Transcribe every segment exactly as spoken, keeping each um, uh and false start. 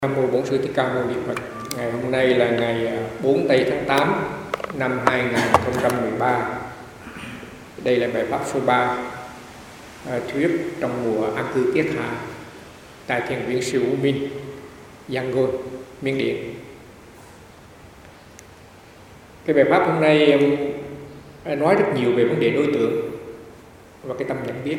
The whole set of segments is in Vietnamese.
Nam mô Bổn Sư Thích Ca Mâu Ni Phật. Ngày hôm nay là ngày bốn tây tháng tám năm hai nghìn không trăm mười ba. Đây là bài pháp số ba, thuyết trong mùa an cư tiết hạ tại thiền viện Sư U Minh, Yangon, Miến Điện. Cái bài pháp hôm nay nói rất nhiều về vấn đề đối tượng và cái tâm nhận biết.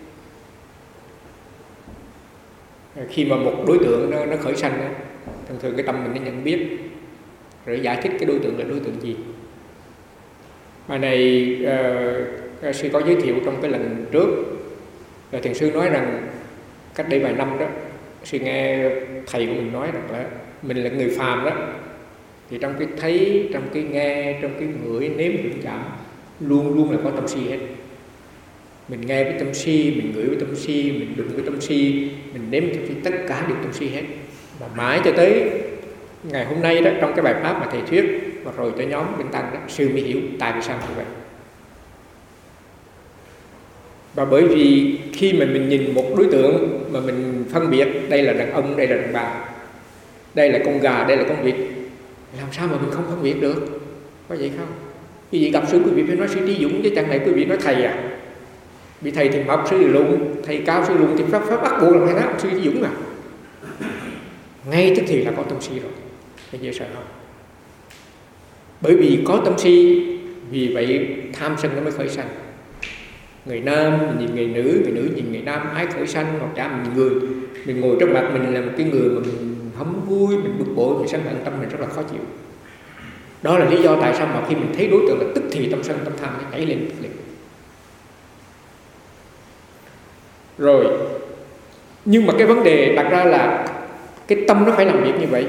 Khi mà một đối tượng nó, nó khởi sanh, thường thường cái tâm mình nó nhận biết rồi giải thích cái đối tượng là đối tượng gì. Bài này uh, sư có giới thiệu trong cái lần trước. Rồi thiền sư nói rằng cách đây vài năm đó, sư nghe thầy của mình nói rằng là mình là người phàm đó, thì trong cái thấy, trong cái nghe, trong cái ngửi, nếm, hưởng, chạm luôn luôn là có tâm si hết. Mình nghe với tâm si, mình ngửi với tâm si, mình đụng với tâm si, mình nếm với tâm si, tất cả đều tâm si hết. Và mãi cho tới ngày hôm nay đó, trong cái bài pháp mà thầy thuyết và rồi cho nhóm bên tăng đó, sư mới hiểu tại vì sao như vậy. Và bởi vì khi mà mình nhìn một đối tượng mà mình phân biệt đây là đàn ông, đây là đàn bà, đây là con gà, đây là con vịt, làm sao mà mình không phân biệt được? Có vậy không? Quý vị gặp sư quý vị phải nói sư Trí Dũng, chứ chẳng lẽ quý vị nói thầy à? Bị thầy thì mập sư lùn, thầy cao sư lùn thì pháp pháp bắt buộc là phải nói sư Trí Dũng à? Ngay tức thì là có tâm si rồi, phải dễ sợ không? Bởi vì có tâm si, vì vậy tham sân nó mới khởi sanh. Người nam mình nhìn người nữ, người nữ nhìn người nam, ái khởi sanh. Hoặc giả mình người, mình ngồi trước mặt mình là một cái người mà mình hấm vui, mình bực bội, mình sân hận, tâm mình rất là khó chịu. Đó là lý do tại sao mà khi mình thấy đối tượng là tức thì tâm sân, tâm tham nó nhảy lên liền. Rồi, nhưng mà cái vấn đề đặt ra là cái tâm nó phải làm việc như vậy.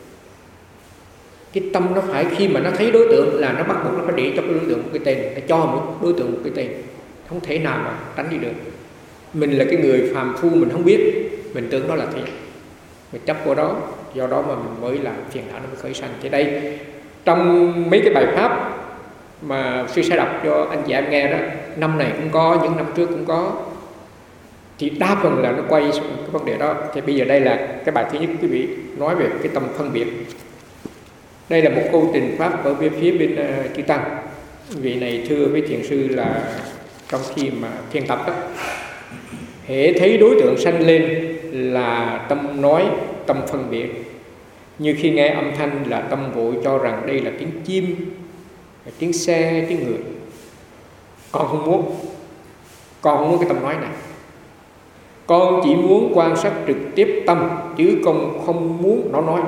Cái tâm nó phải khi mà nó thấy đối tượng là nó bắt buộc nó phải để cho cái đối tượng một cái tên, nó cho một đối tượng một cái tên, không thể nào mà tránh đi được. Mình là cái người phàm phu, mình không biết, mình tưởng đó là thiện, mình chấp vào đó, do đó mà mình mới làm phiền não, nó mới khởi sanh. Thì đây, trong mấy cái bài pháp mà sư sẽ đọc cho anh chị em nghe đó, năm này cũng có, những năm trước cũng có, thì đa phần là nó quay xuống cái vấn đề đó. Thì bây giờ đây là cái bài thứ nhất, quý vị nói về cái tâm phân biệt. Đây là một câu trình pháp ở phía bên uh, chư tăng. Vị này thưa với thiền sư là trong khi mà thiền tập đó, hễ thấy đối tượng sanh lên là tâm nói, tâm phân biệt. Như khi nghe âm thanh là tâm vội cho rằng đây là tiếng chim, tiếng xe, tiếng người. Con không muốn, con không muốn cái tâm nói này. Con chỉ muốn quan sát trực tiếp tâm, chứ con không muốn nó nói.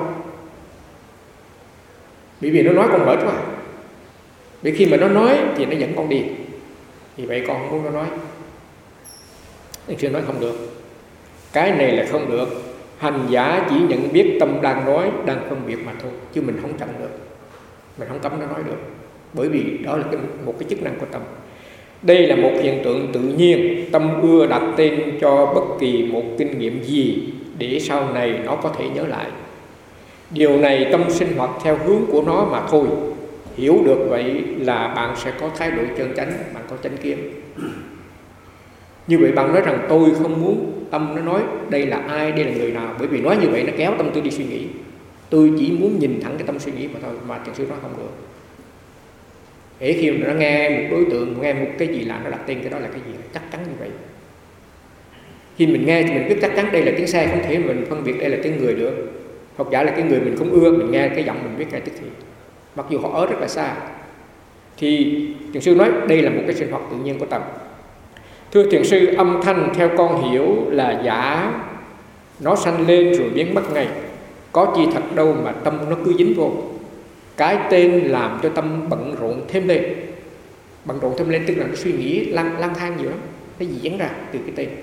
Bởi vì nó nói con mệt quá. Bởi khi mà nó nói thì nó dẫn con đi. Vì vậy con không muốn nó nói. Anh sư nói không được. Cái này là không được. Hành giả chỉ nhận biết tâm đang nói, đang phân biệt mà thôi, chứ mình không chặn được, mình không cấm nó nói được. Bởi vì đó là cái, một cái chức năng của tâm. Đây là một hiện tượng tự nhiên. Tâm ưa đặt tên cho bất kỳ một kinh nghiệm gì để sau này nó có thể nhớ lại. Điều này tâm sinh hoạt theo hướng của nó mà thôi. Hiểu được vậy là bạn sẽ có thái độ chân chánh, bạn có chánh kiến. Như vậy bạn nói rằng tôi không muốn tâm nó nói đây là ai, đây là người nào. Bởi vì nói như vậy nó kéo tâm tôi đi suy nghĩ. Tôi chỉ muốn nhìn thẳng cái tâm suy nghĩ mà thôi. Mà thiền sư nói không được. Hễ khi mà nó nghe một đối tượng, nghe một cái gì là nó đặt tên cái đó là cái gì, chắc chắn như vậy. Khi mình nghe thì mình biết chắc chắn đây là tiếng xe, không thể mình phân biệt đây là tiếng người được. Hoặc giả là cái người mình không ưa, mình nghe cái giọng mình biết ngay tức thì, mặc dù họ ở rất là xa. Thì thiền sư nói đây là một cái sinh hoạt tự nhiên của tâm. Thưa thiền sư, âm thanh theo con hiểu là giả, nó sanh lên rồi biến mất ngay. Có chi thật đâu mà tâm nó cứ dính vô. Cái tên làm cho tâm bận rộn thêm lên. Bận rộn thêm lên tức là nó suy nghĩ lang, lang thang nhiều lắm. Nó diễn ra từ cái tên.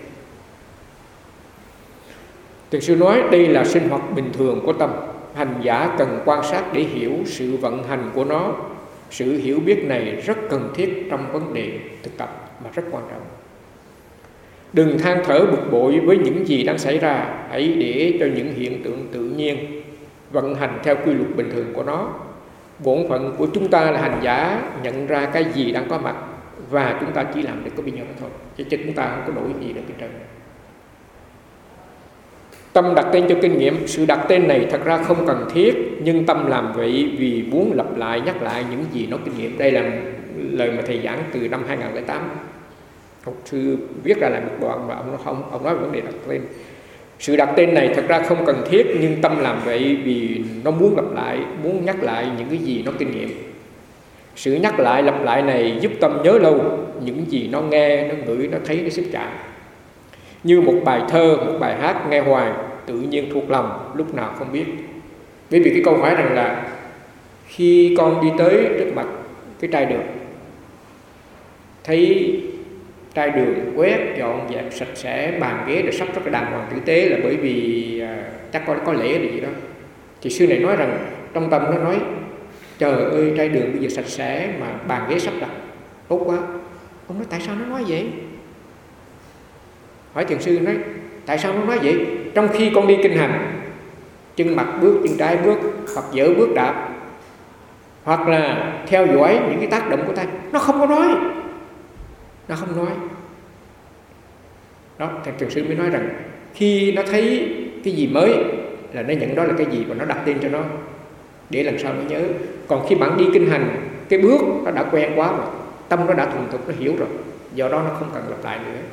Thiền sư nói đây là sinh hoạt bình thường của tâm. Hành giả cần quan sát để hiểu sự vận hành của nó. Sự hiểu biết này rất cần thiết trong vấn đề thực tập mà rất quan trọng. Đừng than thở bực bội với những gì đang xảy ra. Hãy để cho những hiện tượng tự nhiên vận hành theo quy luật bình thường của nó. Bổn phận của chúng ta là hành giả nhận ra cái gì đang có mặt, và chúng ta chỉ làm được có bao nhiêu đó thôi, chứ chúng ta không có đổi gì được cái trơn. Tâm đặt tên cho kinh nghiệm. Sự đặt tên này thật ra không cần thiết, nhưng tâm làm vậy vì muốn lặp lại, nhắc lại những gì nó kinh nghiệm. Đây là lời mà thầy giảng từ năm hai nghìn không trăm lẻ tám. Học sư viết ra lại một đoạn và ông, ông, ông nói về vấn đề đặt tên. Sự đặt tên này thật ra không cần thiết, nhưng tâm làm vậy vì nó muốn lặp lại, muốn nhắc lại những cái gì nó kinh nghiệm. Sự nhắc lại, lặp lại này giúp tâm nhớ lâu những gì nó nghe, nó ngửi, nó thấy, nó xúc chạm. Như một bài thơ, một bài hát nghe hoài, tự nhiên thuộc lòng, lúc nào không biết. Bởi vì cái câu hỏi rằng là khi con đi tới trước mặt cái trai đường, thấy trai đường quét, dọn dẹp, sạch sẽ, bàn ghế để sắp rất là đàng hoàng tử tế, là bởi vì à, chắc có, có lễ gì đó. Thì sư này nói rằng trong tâm nó nói: trời ơi, trai đường bây giờ sạch sẽ mà bàn ghế sắp đặt, tốt quá. Ông nói tại sao nó nói vậy? Hỏi thiền sư nói tại sao nó nói vậy? Trong khi con đi kinh hành, chân mặt bước, chân trái bước, hoặc dở bước đạp, hoặc là theo dõi những cái tác động của tay, nó không có nói. Nó không nói. Đó, thiền sư mới nói rằng khi nó thấy cái gì mới là nó nhận đó là cái gì và nó đặt tên cho nó để lần sau nó nhớ. Còn khi bạn đi kinh hành, cái bước nó đã quen quá rồi, tâm nó đã thuần thục, nó hiểu rồi, do đó nó không cần lặp lại nữa.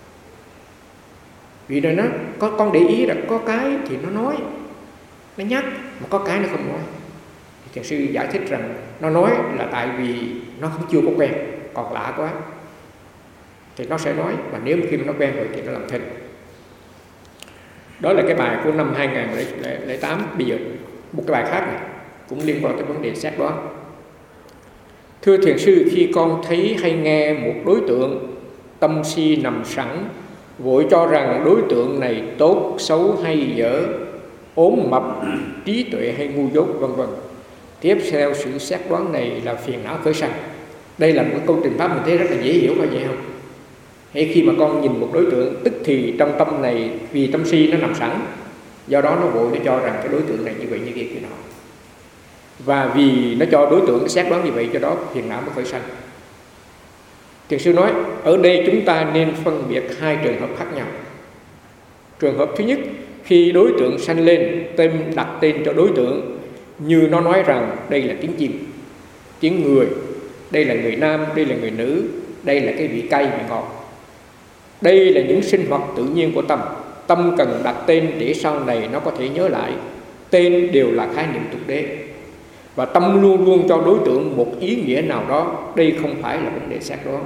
Vì rồi nó có con để ý là có cái thì nó nói, nó nhắc, mà có cái nó không nói. Thiền sư giải thích rằng nó nói là tại vì nó không chưa có quen, còn lạ quá thì nó sẽ nói, mà nếu khi mà nó quen rồi thì nó làm thinh. Đó là cái bài của năm hai nghìn không trăm lẻ tám. Bây giờ một cái bài khác này cũng liên quan tới vấn đề xét đoán. Thưa thiền sư, khi con thấy hay nghe một đối tượng, tâm si nằm sẵn, vội cho rằng đối tượng này tốt, xấu hay dở, ốm mập, trí tuệ hay ngu dốt, vân vân. Tiếp theo sự xét đoán này là phiền não khởi sanh. Đây là một câu trình pháp mình thấy rất là dễ hiểu, phải vậy không? Hay khi mà con nhìn một đối tượng, tức thì trong tâm này, vì tâm si nó nằm sẵn, do đó nó vội nó cho rằng cái đối tượng này như vậy như kia kia nọ. Và vì nó cho đối tượng xét đoán như vậy, cho đó phiền não mới khởi sanh. Thiền sư nói ở đây chúng ta nên phân biệt hai trường hợp khác nhau. Trường hợp thứ nhất, khi đối tượng sanh lên, tên đặt tên cho đối tượng, như nó nói rằng đây là tiếng chim, tiếng người, đây là người nam, đây là người nữ, đây là cái vị cay, vị ngọt. Đây là những sinh hoạt tự nhiên của tâm. Tâm cần đặt tên để sau này nó có thể nhớ lại. Tên đều là khái niệm tục đế, và tâm luôn luôn cho đối tượng một ý nghĩa nào đó. Đây không phải là vấn đề xét đoán.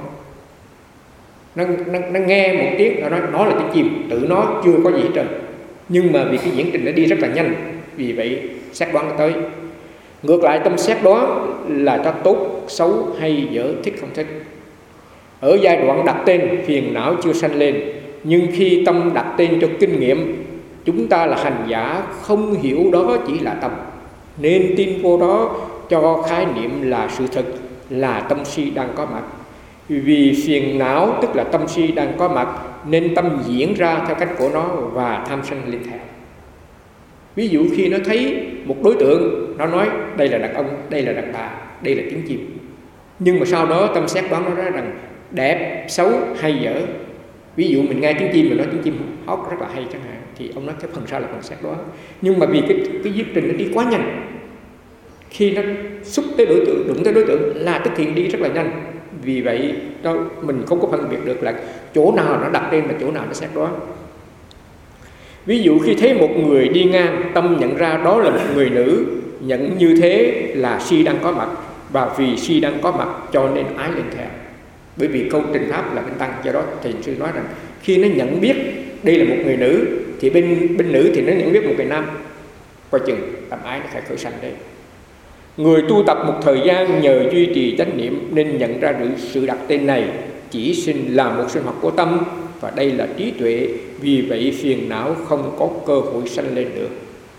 Nó, nó, nó nghe một tiếng, nó nói nó là tiếng chim, tự nó chưa có gì hết trơn. Nhưng mà vì cái diễn trình nó đi rất là nhanh, vì vậy xét đoán nó tới. Ngược lại, tâm xét đoán là cho tốt, xấu hay dở, thích không thích. Ở giai đoạn đặt tên, phiền não chưa sanh lên. Nhưng khi tâm đặt tên cho kinh nghiệm, chúng ta là hành giả không hiểu đó chỉ là tâm, nên tin vô đó cho khái niệm là sự thật, là tâm si đang có mặt. Vì phiền não tức là tâm si đang có mặt, nên tâm diễn ra theo cách của nó và tham sân lên theo. Ví dụ khi nó thấy một đối tượng, nó nói đây là đàn ông, đây là đàn bà, đây là tiếng chim. Nhưng mà sau đó tâm xét đoán nó nói rằng đẹp, xấu hay dở. Ví dụ mình nghe tiếng chim, mình nói tiếng chim hót rất là hay chẳng hạn, thì ông nói cái phần sau là phần xét đoán. Nhưng mà vì cái, cái viết trình nó đi quá nhanh, khi nó xúc tới đối tượng, đụng tới đối tượng là tức hiện đi rất là nhanh. Vì vậy đó, mình không có phân biệt được là chỗ nào nó đặt tên và chỗ nào nó xét đoán. Ví dụ khi thấy một người đi ngang, tâm nhận ra đó là một người nữ, nhận như thế là si đang có mặt, và vì si đang có mặt cho nên ái lên theo. Bởi vì câu trình pháp là bên tăng, do đó thiền sư nói rằng khi nó nhận biết đây là một người nữ, thì bên bên nữ thì nó nhận biết một người nam, coi chừng tâm ái nó phải khởi sanh đấy. Người tu tập một thời gian nhờ duy trì chánh niệm nên nhận ra được sự đặt tên này chỉ sinh là một sinh hoạt của tâm, và đây là trí tuệ. Vì vậy phiền não không có cơ hội sanh lên được.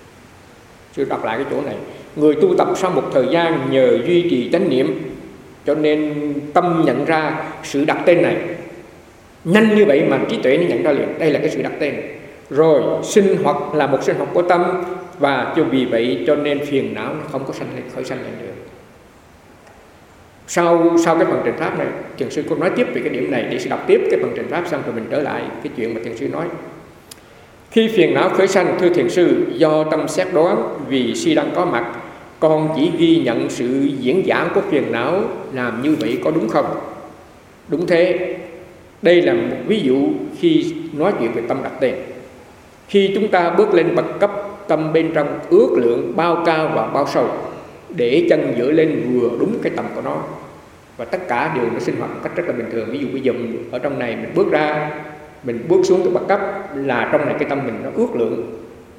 Sư đọc lại cái chỗ này. Người tu tập sau một thời gian nhờ duy trì chánh niệm, cho nên tâm nhận ra sự đặt tên này nhanh như vậy mà trí tuệ nó nhận ra liền, đây là cái sự đặt tên. Rồi sinh hoạt là một sinh hoạt của tâm, và cho vì vậy cho nên phiền não nó không có sanh lên, khởi sanh lên được. Sau sau cái phần trình pháp này, thiền sư có nói tiếp về cái điểm này để sẽ đọc tiếp cái phần trình pháp xong rồi mình trở lại cái chuyện mà thiền sư nói. Khi phiền não khởi sanh, thưa thiền sư, do tâm xét đoán vì si đang có mặt, con chỉ ghi nhận sự diễn giải của phiền não, làm như vậy có đúng không? Đúng thế. Đây là một ví dụ khi nói chuyện về tâm đặt tên. Khi chúng ta bước lên bậc cấp, tâm bên trong ước lượng bao cao và bao sâu, để chân dựa lên vừa đúng cái tầm của nó, và tất cả đều nó sinh hoạt một cách rất là bình thường. Ví dụ bây giờ mình ở trong này, mình bước ra, mình bước xuống cái bậc cấp, là trong này cái tâm mình nó ước lượng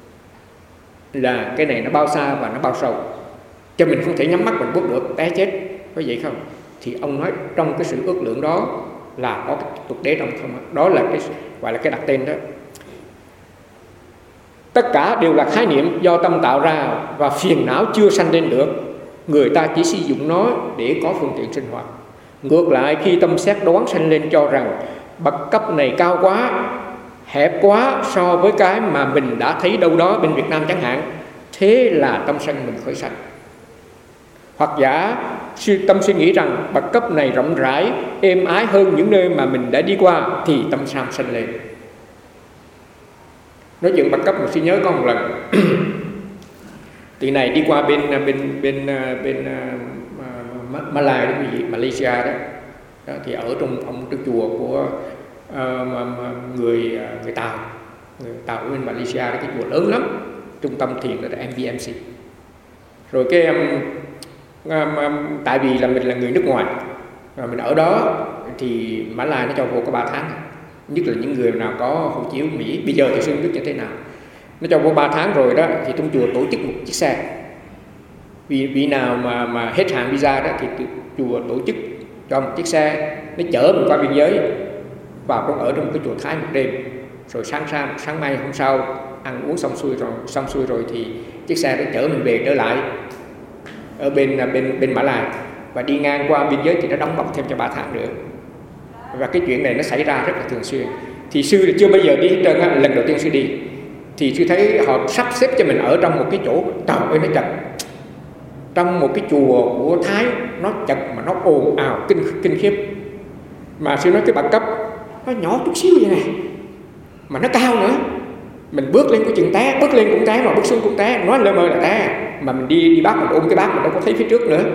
là cái này nó bao xa và nó bao sâu, cho mình không thể nhắm mắt mình bước được, té chết, có vậy không? Thì ông nói trong cái sự ước lượng đó là có cái tục đế trong không. Đó là cái gọi là cái đặt tên đó. Tất cả đều là khái niệm do tâm tạo ra, và phiền não chưa sanh lên được, người ta chỉ sử dụng nó để có phương tiện sinh hoạt. Ngược lại, khi tâm xét đoán sanh lên cho rằng bậc cấp này cao quá, hẹp quá so với cái mà mình đã thấy đâu đó bên Việt Nam chẳng hạn, thế là tâm sân mình khởi sanh. Hoặc giả tâm suy nghĩ rằng bậc cấp này rộng rãi, êm ái hơn những nơi mà mình đã đi qua, thì tâm sam sanh lên. Nói chuyện bậc cấp mình suy nhớ có một lần từ này đi qua bên bên bên bên uh, Malai đó, quý vị, Malaysia đó. Đó, thì ở trong ông cái chùa của uh, người người Tàu, người Tàu ở bên Malaysia đó, cái chùa lớn lắm, trung tâm thiền đó là em vê em xê. Rồi cái um, um, um, tại vì là mình là người nước ngoài, và mình ở đó thì Mã Lai nó cho vô có ba tháng, nhất là những người nào có hộ chiếu Mỹ. Bây giờ thì không biết như thế nào, nó cho vô ba tháng rồi đó, thì trong chùa tổ chức một chiếc xe. Vì vị nào mà mà hết hạn visa đó thì chùa tổ chức cho một chiếc xe, nó chở mình qua biên giới vào trong ở trong cái chùa Thái một đêm, rồi sáng sáng sáng mai hôm sau ăn uống xong xuôi rồi xong xuôi rồi thì chiếc xe đó chở mình về trở lại ở bên bên bên Mã Lai, và đi ngang qua biên giới thì nó đóng bọc thêm cho ba tháng nữa. Và cái chuyện này nó xảy ra rất là thường xuyên. Thì sư thì chưa bao giờ đi hết trơn á, lần đầu tiên sư đi thì sư thấy họ sắp xếp cho mình ở trong một cái chỗ, trời ơi nó chật, trong một cái chùa của Thái nó chật mà nó ồn ào kinh kinh khiếp. Mà sư nói cái bậc cấp nó nhỏ chút xíu vậy này mà nó cao nữa, mình bước lên có chừng té, bước lên cũng té mà bước xuống cũng té, nói lơ mơ là té. Mà mình đi đi bác mình ôm cái bác mình đâu có thấy phía trước nữa.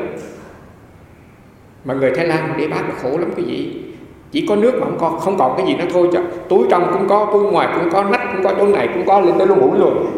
Mà người Thái Lan đi bác là khổ lắm cái gì, chỉ có nước mà không còn không còn cái gì nữa thôi, cho túi trong cũng có, túi ngoài cũng có, nách cũng có, chỗ này cũng có, lên tới lỗ mũi luôn.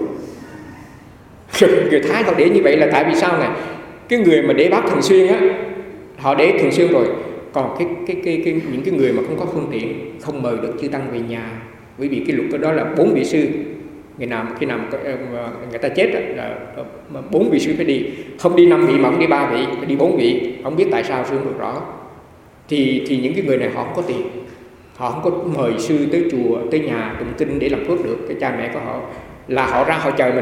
Người Thái họ để như vậy là tại vì sao này? Cái người mà để bác thường xuyên á, họ để thường xuyên rồi. Còn cái cái cái, cái những cái người mà không có phương tiện, không mời được chư tăng về nhà, bởi vì cái luật đó là bốn vị sư. Người nào khi nào người ta chết là bốn vị sư phải đi, không đi năm vị mà không đi ba vị, phải đi bốn vị. Không biết tại sao sư không được rõ. Thì thì những cái người này họ không có tiền, họ không có mời sư tới chùa, tới nhà tụng kinh để làm phước được. Cái cha mẹ của họ là họ ra họ chờ mình,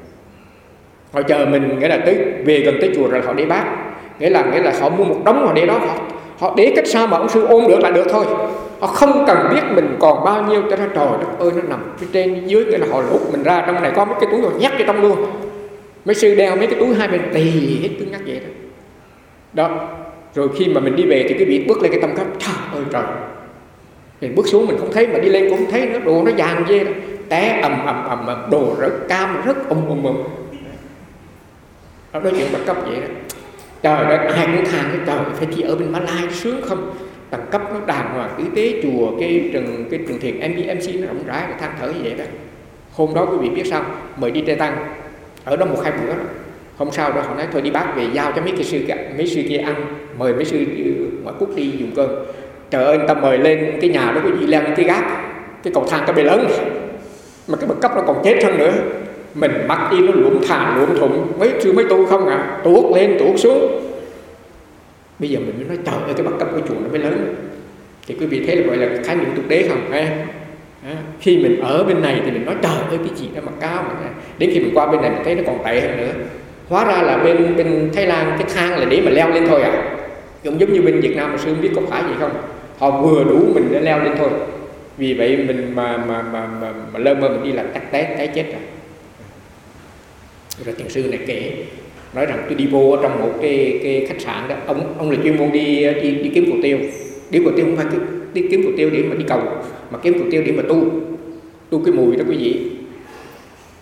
họ chờ mình nghĩa là tới về gần tới chùa rồi họ để bác, nghĩa là nghĩa là họ mua một đống họ để đó, họ họ để cách sao mà ông sư ôm được là được thôi. Họ không cần biết mình còn bao nhiêu, cho nó trời đất ơi nó nằm phía trên dưới, nghĩa là họ lục mình ra, trong này có mấy cái túi rồi nhắc vô trong luôn. Mấy sư đeo mấy cái túi hai bên tì hết cứ nhắc vậy đó. Đó. Rồi khi mà mình đi về thì cái vị bước lên cái tâm cấp, trời ơi trời, mình bước xuống mình không thấy, mà đi lên cũng không thấy nữa, đồ nó vàng ghê đó, té ầm ầm ầm ầm, đồ rớt cam rất ầm ầm ầm. Đó nói chuyện bậc cấp vậy đó. Trời đất, ai cũng than cái trời, phải chỉ ở bên Mã Lai sướng không? Tầng cấp nó đàng hoàng, y tế chùa, cái trường cái trường thiền em vê em xê nó rộng rãi, nó than thở như vậy đó. Hôm đó quý vị biết sao? Mời đi Tây Tăng, ở đó một hai bữa đó. Hôm sau đó họ nói thôi đi bác về giao cho mấy cái sư mấy sư kia ăn, mời mấy sư ngoại quốc đi dùng cơm. Trời ơi, người ta mời lên cái nhà đó có gì leo cái gác, cái cầu thang cái bề lớn, mà cái bậc cấp nó còn chết hơn nữa. Mình mặc y nó luộm thà luộm thụng, mấy sư mấy tu không à, tuốt lên tuốt xuống. Bây giờ mình mới nói trời ơi cái bậc cấp của chùa nó mới lớn. Thì quý vị thấy là gọi là khái niệm tục đế không? À, khi mình ở bên này thì mình nói trời ơi cái gì đó mà cao mà. Đến khi mình qua bên này mình thấy nó còn tệ hơn nữa. Hóa ra là bên bên Thái Lan cái thang là để mà leo lên thôi à. Cũng giống như bên Việt Nam mà sư không biết có phải gì không. Họ vừa đủ mình để leo lên thôi. Vì vậy mình mà mà mà mà, mà lơ mơ mình đi là chắc té té chết rồi. Rồi thiền sư này kể nói rằng tôi đi vô ở trong một cái cái khách sạn đó, ông ông là chuyên môn đi đi đi kiếm phù tiêu. Đi phù tiêu không phải đi kiếm phù tiêu để mà đi cầu, mà kiếm phù tiêu để mà tu tu cái mùi đó quý vị.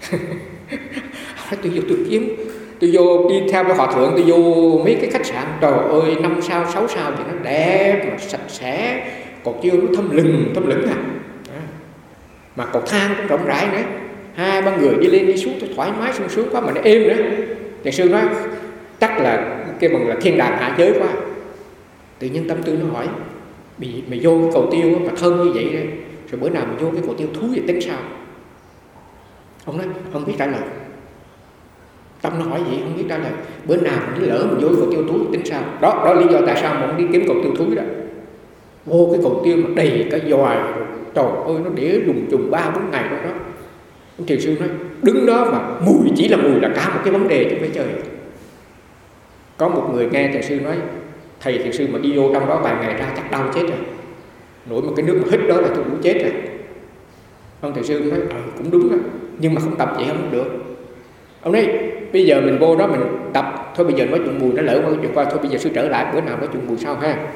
Tôi vô tôi kiếm, tôi vô đi theo cái hòa thượng, tôi vô mấy cái khách sạn, trời ơi, năm sao sáu sao thì nó đẹp mà sạch sẽ, còn chưa nó thâm lừng thâm lửng à. Mà cầu thang cũng rộng rãi nữa, hai ba người đi lên đi xuống tôi thoải mái sung sướng quá, mà nó êm nữa. Thiền sư nói chắc là cái bằng là thiên đàng hạ giới quá. Tự nhiên tâm tư nó hỏi, bị mày vô cái cầu tiêu mà thơm như vậy đó, rồi bữa nào mày vô cái cầu tiêu thúi thì tính sao? Ông nói không biết trả lời. Tâm nó hỏi vậy không biết trả lời. Bữa nào mình lỡ mình vô cái cầu tiêu thúi thì tính sao? Đó đó lý do tại sao mà ông đi kiếm cầu tiêu thúi đó. Vô cái cầu tiêu mà đầy cả dòi, trời ơi nó để đùng trùng ba bốn ngày đó đó. Ông thiền sư nói đứng đó mà mùi chỉ là mùi là cả một cái vấn đề chứ phải chơi. Có một người nghe thiền sư nói, thầy thiền sư mà đi vô trong đó vài ngày ra chắc đau chết rồi, nổi một cái nước mà hít đó là tôi cũng chết rồi. Ông thiền sư nói ừ, cũng đúng đó, nhưng mà không tập vậy không được. Ông nói bây giờ mình vô đó mình tập thôi, bây giờ nói chuyện mùi nó lỡ qua chuyện qua thôi, bây giờ sư trở lại bữa nào nói chuyện mùi sau ha.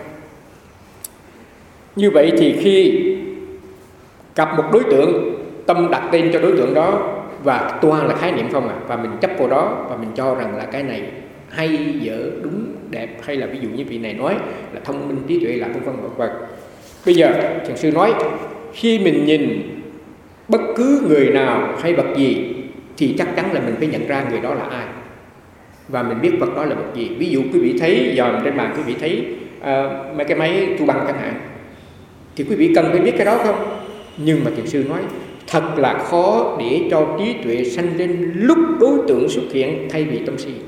Như vậy thì khi gặp một đối tượng, tâm đặt tên cho đối tượng đó và toàn là khái niệm không à, và mình chấp vào đó và mình cho rằng là cái này hay dở đúng đẹp, hay là ví dụ như vị này nói là thông minh trí tuệ là vân vân vân vân. Bây giờ thiền sư nói khi mình nhìn bất cứ người nào hay vật gì thì chắc chắn là mình phải nhận ra người đó là ai và mình biết vật đó là vật gì. Ví dụ quý vị thấy dòm trên bàn quý vị thấy uh, mấy cái máy thu băng chẳng hạn, thì quý vị cần phải biết cái đó không? Nhưng mà thiền sư nói thật là khó để cho trí tuệ sanh lên lúc đối tượng xuất hiện thay vì tâm si.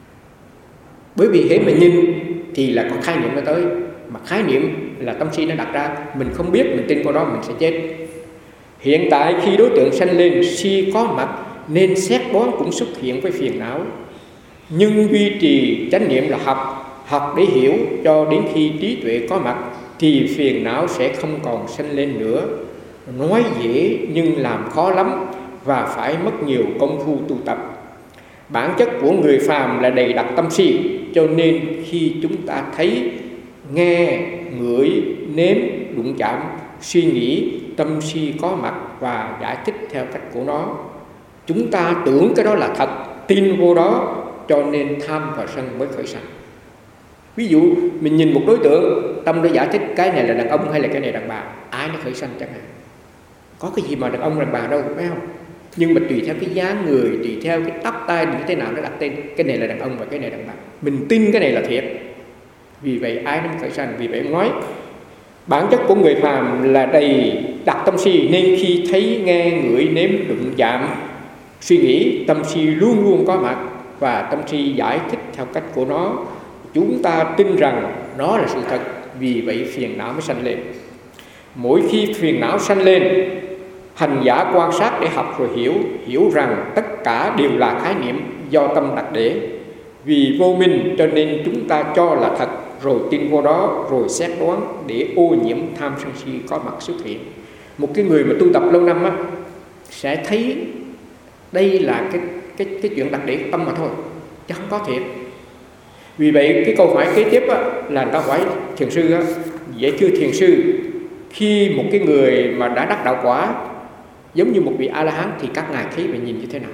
Bởi vì hễ mà nhìn thì là có khái niệm nó tới, mà khái niệm là tâm si nó đặt ra, mình không biết mình tin vào đó mình sẽ chết. Hiện tại khi đối tượng sanh lên si có mặt nên xét đoán cũng xuất hiện với phiền não, nhưng duy trì chánh niệm là học, học để hiểu cho đến khi trí tuệ có mặt thì phiền não sẽ không còn sanh lên nữa. Nói dễ nhưng làm khó lắm và phải mất nhiều công phu tu tập. Bản chất của người phàm là đầy đặc tâm si, cho nên khi chúng ta thấy, nghe, ngửi, nếm, đụng chạm, suy nghĩ, tâm si có mặt và giải thích theo cách của nó. Chúng ta tưởng cái đó là thật, tin vô đó, cho nên tham và sân mới khởi sanh. Ví dụ mình nhìn một đối tượng, tâm nó giải thích cái này là đàn ông hay là cái này đàn bà, ai nó khởi sanh chẳng hạn. Có cái gì mà đàn ông đàn bà đâu, phải không? Nhưng mà tùy theo cái dáng người, tùy theo cái tóc tai như thế nào nó đặt tên, cái này là đàn ông và cái này đàn bà. Mình tin cái này là thiệt, vì vậy ai nó khởi sanh. Vì vậy ông nói bản chất của người phàm là đầy đặc tâm si, nên khi thấy, nghe, ngửi, nếm, đụng chạm, suy nghĩ, tâm si luôn luôn có mặt và tâm si giải thích theo cách của nó. Chúng ta tin rằng nó là sự thật, vì vậy phiền não mới sanh lên. Mỗi khi phiền não sanh lên, hành giả quan sát để học rồi hiểu, hiểu rằng tất cả đều là khái niệm do tâm đặt để. Vì vô minh cho nên chúng ta cho là thật, rồi tin vô đó, rồi xét đoán để ô nhiễm tham sân si có mặt xuất hiện. Một cái người mà tu tập lâu năm á, sẽ thấy đây là cái, cái, cái chuyện đặt để của tâm mà thôi, chứ không có thiệt. Vì vậy cái câu hỏi kế tiếp á, là người ta hỏi thiền sư á, vậy thưa thiền sư, khi một cái người mà đã đắc đạo quả giống như một vị A-la-hán thì các ngài thấy và nhìn như thế nào?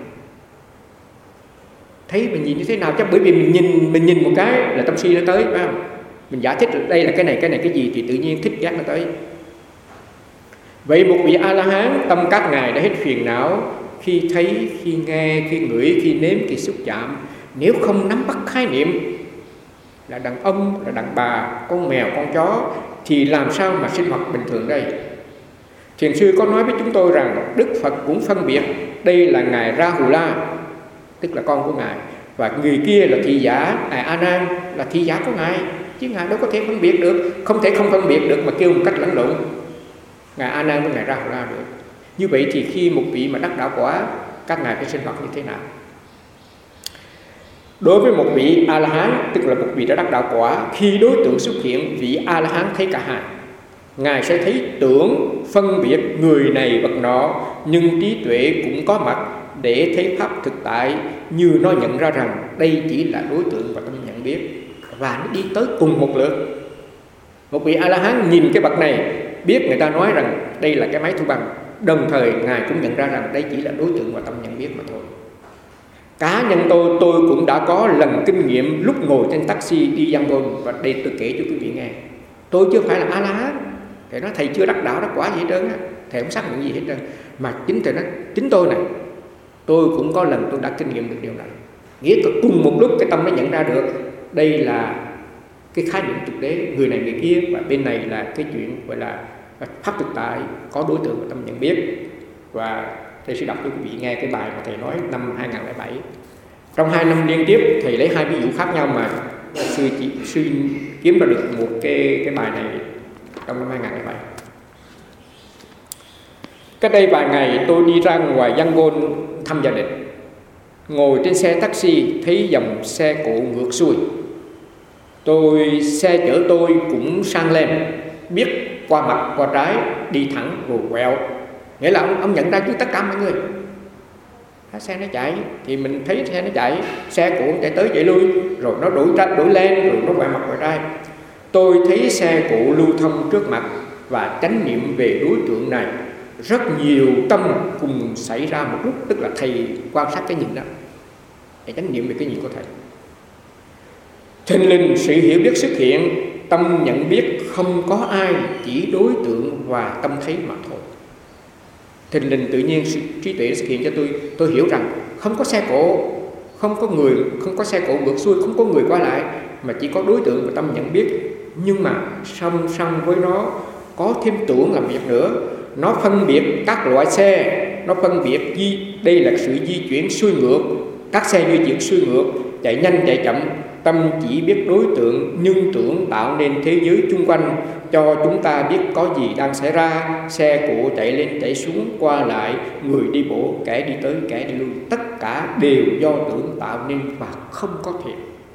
Thấy và nhìn như thế nào? Chắc bởi vì mình nhìn mình nhìn một cái là tâm si nó tới, phải không? Mình giải thích đây là cái này cái này cái gì thì tự nhiên thích giác nó tới. Vậy một vị A-la-hán tâm các ngài đã hết phiền não khi thấy, khi nghe, khi ngửi, khi nếm, khi xúc chạm. Nếu không nắm bắt khái niệm là đàn ông, là đàn bà, con mèo, con chó thì làm sao mà sinh hoạt bình thường đây? Thiền sư có nói với chúng tôi rằng Đức Phật cũng phân biệt đây là ngài Rahula, tức là con của ngài, và người kia là thị giả, ngài A Nan là thị giả của ngài, chứ ngài đâu có thể phân biệt được, không thể không phân biệt được mà kêu một cách lẫn lộn ngài A Nan với ngài Rahula được. Như vậy thì khi một vị mà đắc đạo quả, các ngài phải sinh hoạt như thế nào? Đối với một vị A-la-hán, tức là một vị đã đắc đạo quả, khi đối tượng xuất hiện, vị A-la-hán thấy cả hai. Ngài sẽ thấy tưởng, phân biệt người này vật nọ, nhưng trí tuệ cũng có mặt để thấy pháp thực tại, như nó nhận ra rằng đây chỉ là đối tượng và tâm nhận biết, và nó đi tới cùng một lượt. Một vị A-la-hán nhìn cái bậc này, biết người ta nói rằng đây là cái máy thu băng, đồng thời Ngài cũng nhận ra rằng đây chỉ là đối tượng và tâm nhận biết mà thôi. Cá nhân tôi, tôi cũng đã có lần kinh nghiệm lúc ngồi trên taxi đi Yangon, và đây tôi kể cho quý vị nghe. Tôi chưa phải là A-la-hán, thầy nói thầy chưa đắc đạo đắc quả gì hết trơn á, thầy không xác nhận gì hết trơn, mà chính thầy nói chính tôi này, tôi cũng có lần tôi đã kinh nghiệm được điều này. Nghĩa là cùng một lúc cái tâm nó nhận ra được đây là cái khái niệm thực tế, người này người kia, và bên này là cái chuyện gọi là pháp thực tại, có đối tượng và tâm nhận biết. Và thầy sẽ đọc cho quý vị nghe cái bài mà thầy nói năm hai không không bảy. Trong hai năm liên tiếp thầy lấy hai ví dụ khác nhau mà sư chỉ sư kiếm ra được một cái cái bài này trong năm hai không không bảy. Cách đây vài ngày tôi đi ra ngoài Yangon thăm gia đình. Ngồi trên xe taxi thấy dòng xe cộ ngược xuôi. Tôi xe chở tôi cũng sang lên, biết qua mặt qua trái, đi thẳng rồi quẹo. Nghĩa là ông, ông nhận ra chứ tất cả mọi người. Xe nó chạy thì mình thấy xe nó chạy, xe cộ chạy tới chạy lui, rồi nó đổi trái đổi lên, rồi nó quẹo mặt quẹo trái. Tôi thấy xe cộ lưu thông trước mặt và chánh niệm về đối tượng này. Rất nhiều tâm cùng xảy ra một lúc, tức là thầy quan sát cái nhìn đó, thầy chánh niệm về cái nhìn của thầy. Thình lình sự hiểu biết xuất hiện, tâm nhận biết không có ai, chỉ đối tượng và tâm thấy mà thôi. Thình lình tự nhiên sự trí tuệ xuất hiện cho tôi, tôi hiểu rằng không có xe cộ, không có người, không có xe cộ ngược xuôi, không có người qua lại, mà chỉ có đối tượng và tâm nhận biết. Nhưng mà song song với nó có thêm tưởng làm việc nữa. Nó phân biệt các loại xe, nó phân biệt di, đây là sự di chuyển xuôi ngược, các xe di chuyển xuôi ngược, chạy nhanh chạy chậm. Tâm chỉ biết đối tượng, nhưng tưởng tạo nên thế giới chung quanh cho chúng ta biết có gì đang xảy ra. Xe cộ chạy lên chạy xuống, qua lại, người đi bộ, kẻ đi tới kẻ đi lui, tất cả đều do tưởng tạo nên và không có thiệt.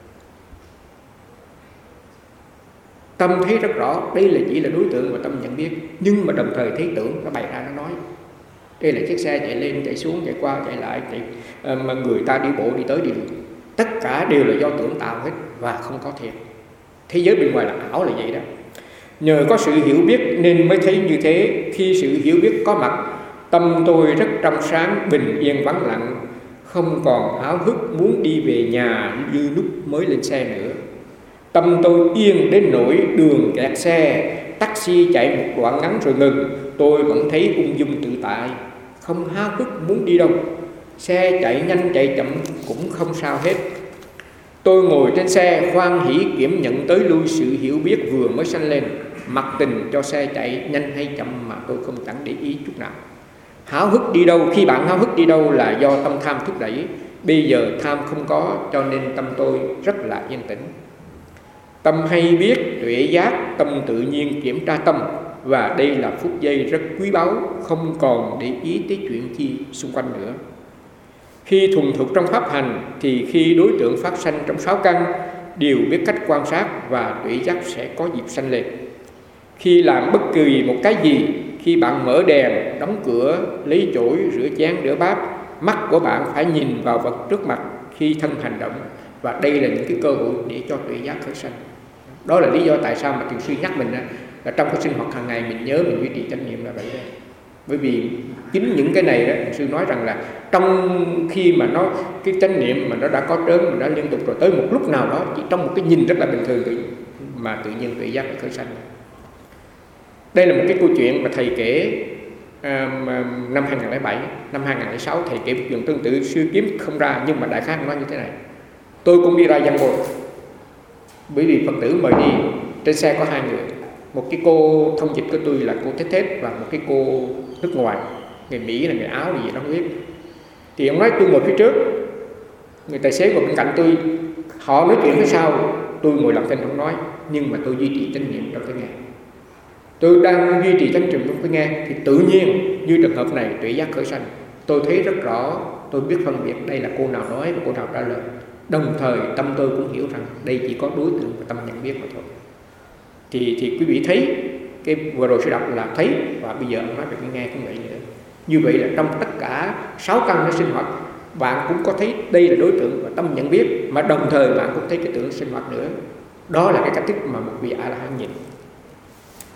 Tâm thấy rất rõ đây là chỉ là đối tượng và tâm nhận biết, nhưng mà đồng thời thấy tưởng nó bày ra nó nói đây là chiếc xe chạy lên chạy xuống, chạy qua chạy lại, chạy, mà người ta đi bộ đi tới đi lui, tất cả đều là do tưởng tạo hết và không có thiệt. Thế giới bên ngoài là ảo là vậy đó. Nhờ có sự hiểu biết nên mới thấy như thế. Khi sự hiểu biết có mặt, tâm tôi rất trong sáng, bình yên vắng lặng, không còn háo hức muốn đi về nhà như lúc mới lên xe nữa. Tâm tôi yên đến nỗi đường kẹt xe, taxi chạy một đoạn ngắn rồi ngừng, tôi vẫn thấy ung dung tự tại, không háo hức muốn đi đâu. Xe chạy nhanh chạy chậm cũng không sao hết. Tôi ngồi trên xe hoan hỉ kiểm nhận tới lui sự hiểu biết vừa mới sanh lên, mặc tình cho xe chạy nhanh hay chậm mà tôi không chẳng để ý chút nào. Háo hức đi đâu, khi bạn háo hức đi đâu là do tâm tham thúc đẩy. Bây giờ tham không có, cho nên tâm tôi rất là yên tĩnh. Tâm hay biết, tuệ giác, tâm tự nhiên kiểm tra tâm, và đây là phút giây rất quý báu, không còn để ý tới chuyện chi xung quanh nữa. Khi thuần thục trong pháp hành thì khi đối tượng phát sanh trong sáu căn đều biết cách quan sát và tuệ giác sẽ có dịp sanh lên. Khi làm bất kỳ một cái gì, khi bạn mở đèn, đóng cửa, lấy chổi, rửa chén, rửa bát, mắt của bạn phải nhìn vào vật trước mặt khi thân hành động, và đây là những cái cơ hội để cho tuệ giác khởi sanh. Đó là lý do tại sao mà thiền sư nhắc mình á, là trong cái sinh hoạt hàng ngày mình nhớ mình duy trì chánh niệm là vậy đó. Bởi vì chính những cái này đó, thiền sư nói rằng là trong khi mà nó cái chánh niệm mà nó đã có trớn, mà đã liên tục rồi, tới một lúc nào đó chỉ trong một cái nhìn rất là bình thường tự, mà tự nhiên tuệ giác khởi sanh. Đây là một cái câu chuyện mà thầy kể um, năm hai không không bảy, năm hai không không sáu thầy kể một chuyện tương tự, sư kiếm không ra, nhưng mà đại khái nói như thế này. Tôi cũng đi ra Yangon, bởi vì Phật tử mời đi, trên xe có hai người, một cái cô thông dịch của tôi là cô Thết Thết, và một cái cô nước ngoài, người Mỹ là người Áo gì đó không biết. Thì ông nói tôi ngồi phía trước, người tài xế ngồi bên cạnh tôi, họ nói chuyện phía sau, tôi ngồi lặng thinh không nói, nhưng mà tôi duy trì chánh niệm trong cái nghe. Tôi đang duy trì chánh niệm trong cái nghe thì tự nhiên như trường hợp này tuệ giác khởi sanh. Tôi thấy rất rõ, tôi biết phân biệt đây là cô nào nói và cô nào trả lời. Đồng thời tâm tôi cũng hiểu rằng đây chỉ có đối tượng và tâm nhận biết mà thôi. Thì, thì quý vị thấy cái vừa rồi sẽ đọc là thấy, và bây giờ ông nói về cái nghe cũng vậy nữa. Như vậy là trong tất cả sáu căn nó sinh hoạt, bạn cũng có thấy đây là đối tượng và tâm nhận biết, mà đồng thời bạn cũng thấy cái tưởng sinh hoạt nữa. Đó là cái cách thức mà một vị A-la-hán nhìn.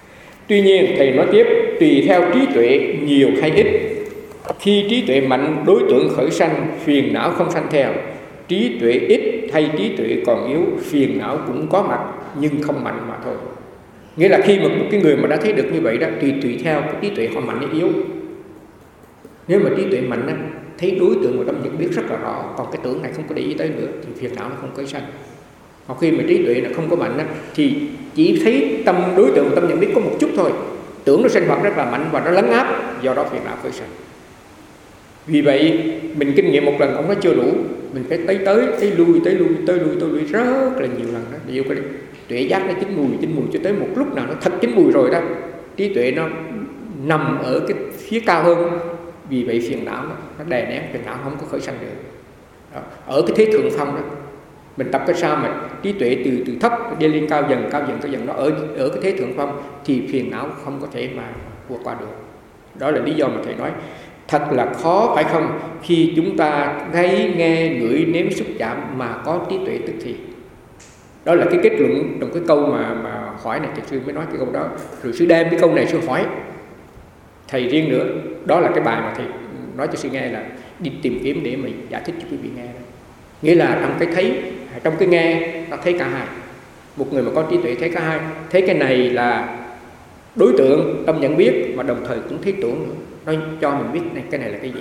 Tuy nhiên thầy nói tiếp, tùy theo trí tuệ nhiều hay ít. Khi trí tuệ mạnh, đối tượng khởi sanh, phiền não không sanh theo. Trí tuệ ít hay trí tuệ còn yếu, phiền não cũng có mặt nhưng không mạnh mà thôi. Nghĩa là khi mà một cái người mà đã thấy được như vậy đó, tùy tùy theo cái trí tuệ họ mạnh hay yếu. Nếu mà trí tuệ mạnh đó, thấy đối tượng và tâm nhận biết rất là rõ, còn cái tưởng này không có để ý tới nữa thì phiền não nó không khởi sanh. Hoặc khi mà trí tuệ nó không có mạnh đó, thì chỉ thấy tâm đối tượng và tâm nhận biết có một chút thôi, tưởng nó sinh hoạt rất là mạnh và nó lấn áp, do đó phiền não khởi sanh. Vì vậy mình kinh nghiệm một lần ông nói chưa đủ, mình phải tới tới tới lui tới lui tới lui tới lui rất là nhiều lần đó. Điều cái tuệ giác nó chín mùi chín mùi cho tới một lúc nào nó thật chín mùi rồi đó, trí tuệ nó nằm ở cái phía cao hơn. Vì vậy phiền não nó, nó đè nén, phiền não không có khởi sanh được đó. Ở cái thế thượng phong đó, mình tập cái sao mà trí tuệ từ từ thấp đi lên cao dần cao dần cao dần, nó ở ở cái thế thượng phong thì phiền não không có thể mà vượt qua được. Đó là lý do mà thầy nói thật là khó, phải không, khi chúng ta thấy nghe ngửi nếm xúc chạm mà có trí tuệ tức thì. Đó là cái kết luận trong cái câu mà mà hỏi này. Thầy sư mới nói cái câu đó, rồi sư đem cái câu này sư hỏi thầy riêng nữa. Đó là cái bài mà thầy nói cho sư nghe, là đi tìm kiếm để mà giải thích cho quý vị nghe. Nghĩa là trong cái thấy, trong cái nghe ta thấy cả hai. Một người mà có trí tuệ thấy cả hai, thấy cái này là đối tượng tâm nhận biết, mà đồng thời cũng thấy tưởng nữa, nó cho mình biết này, cái này là cái gì.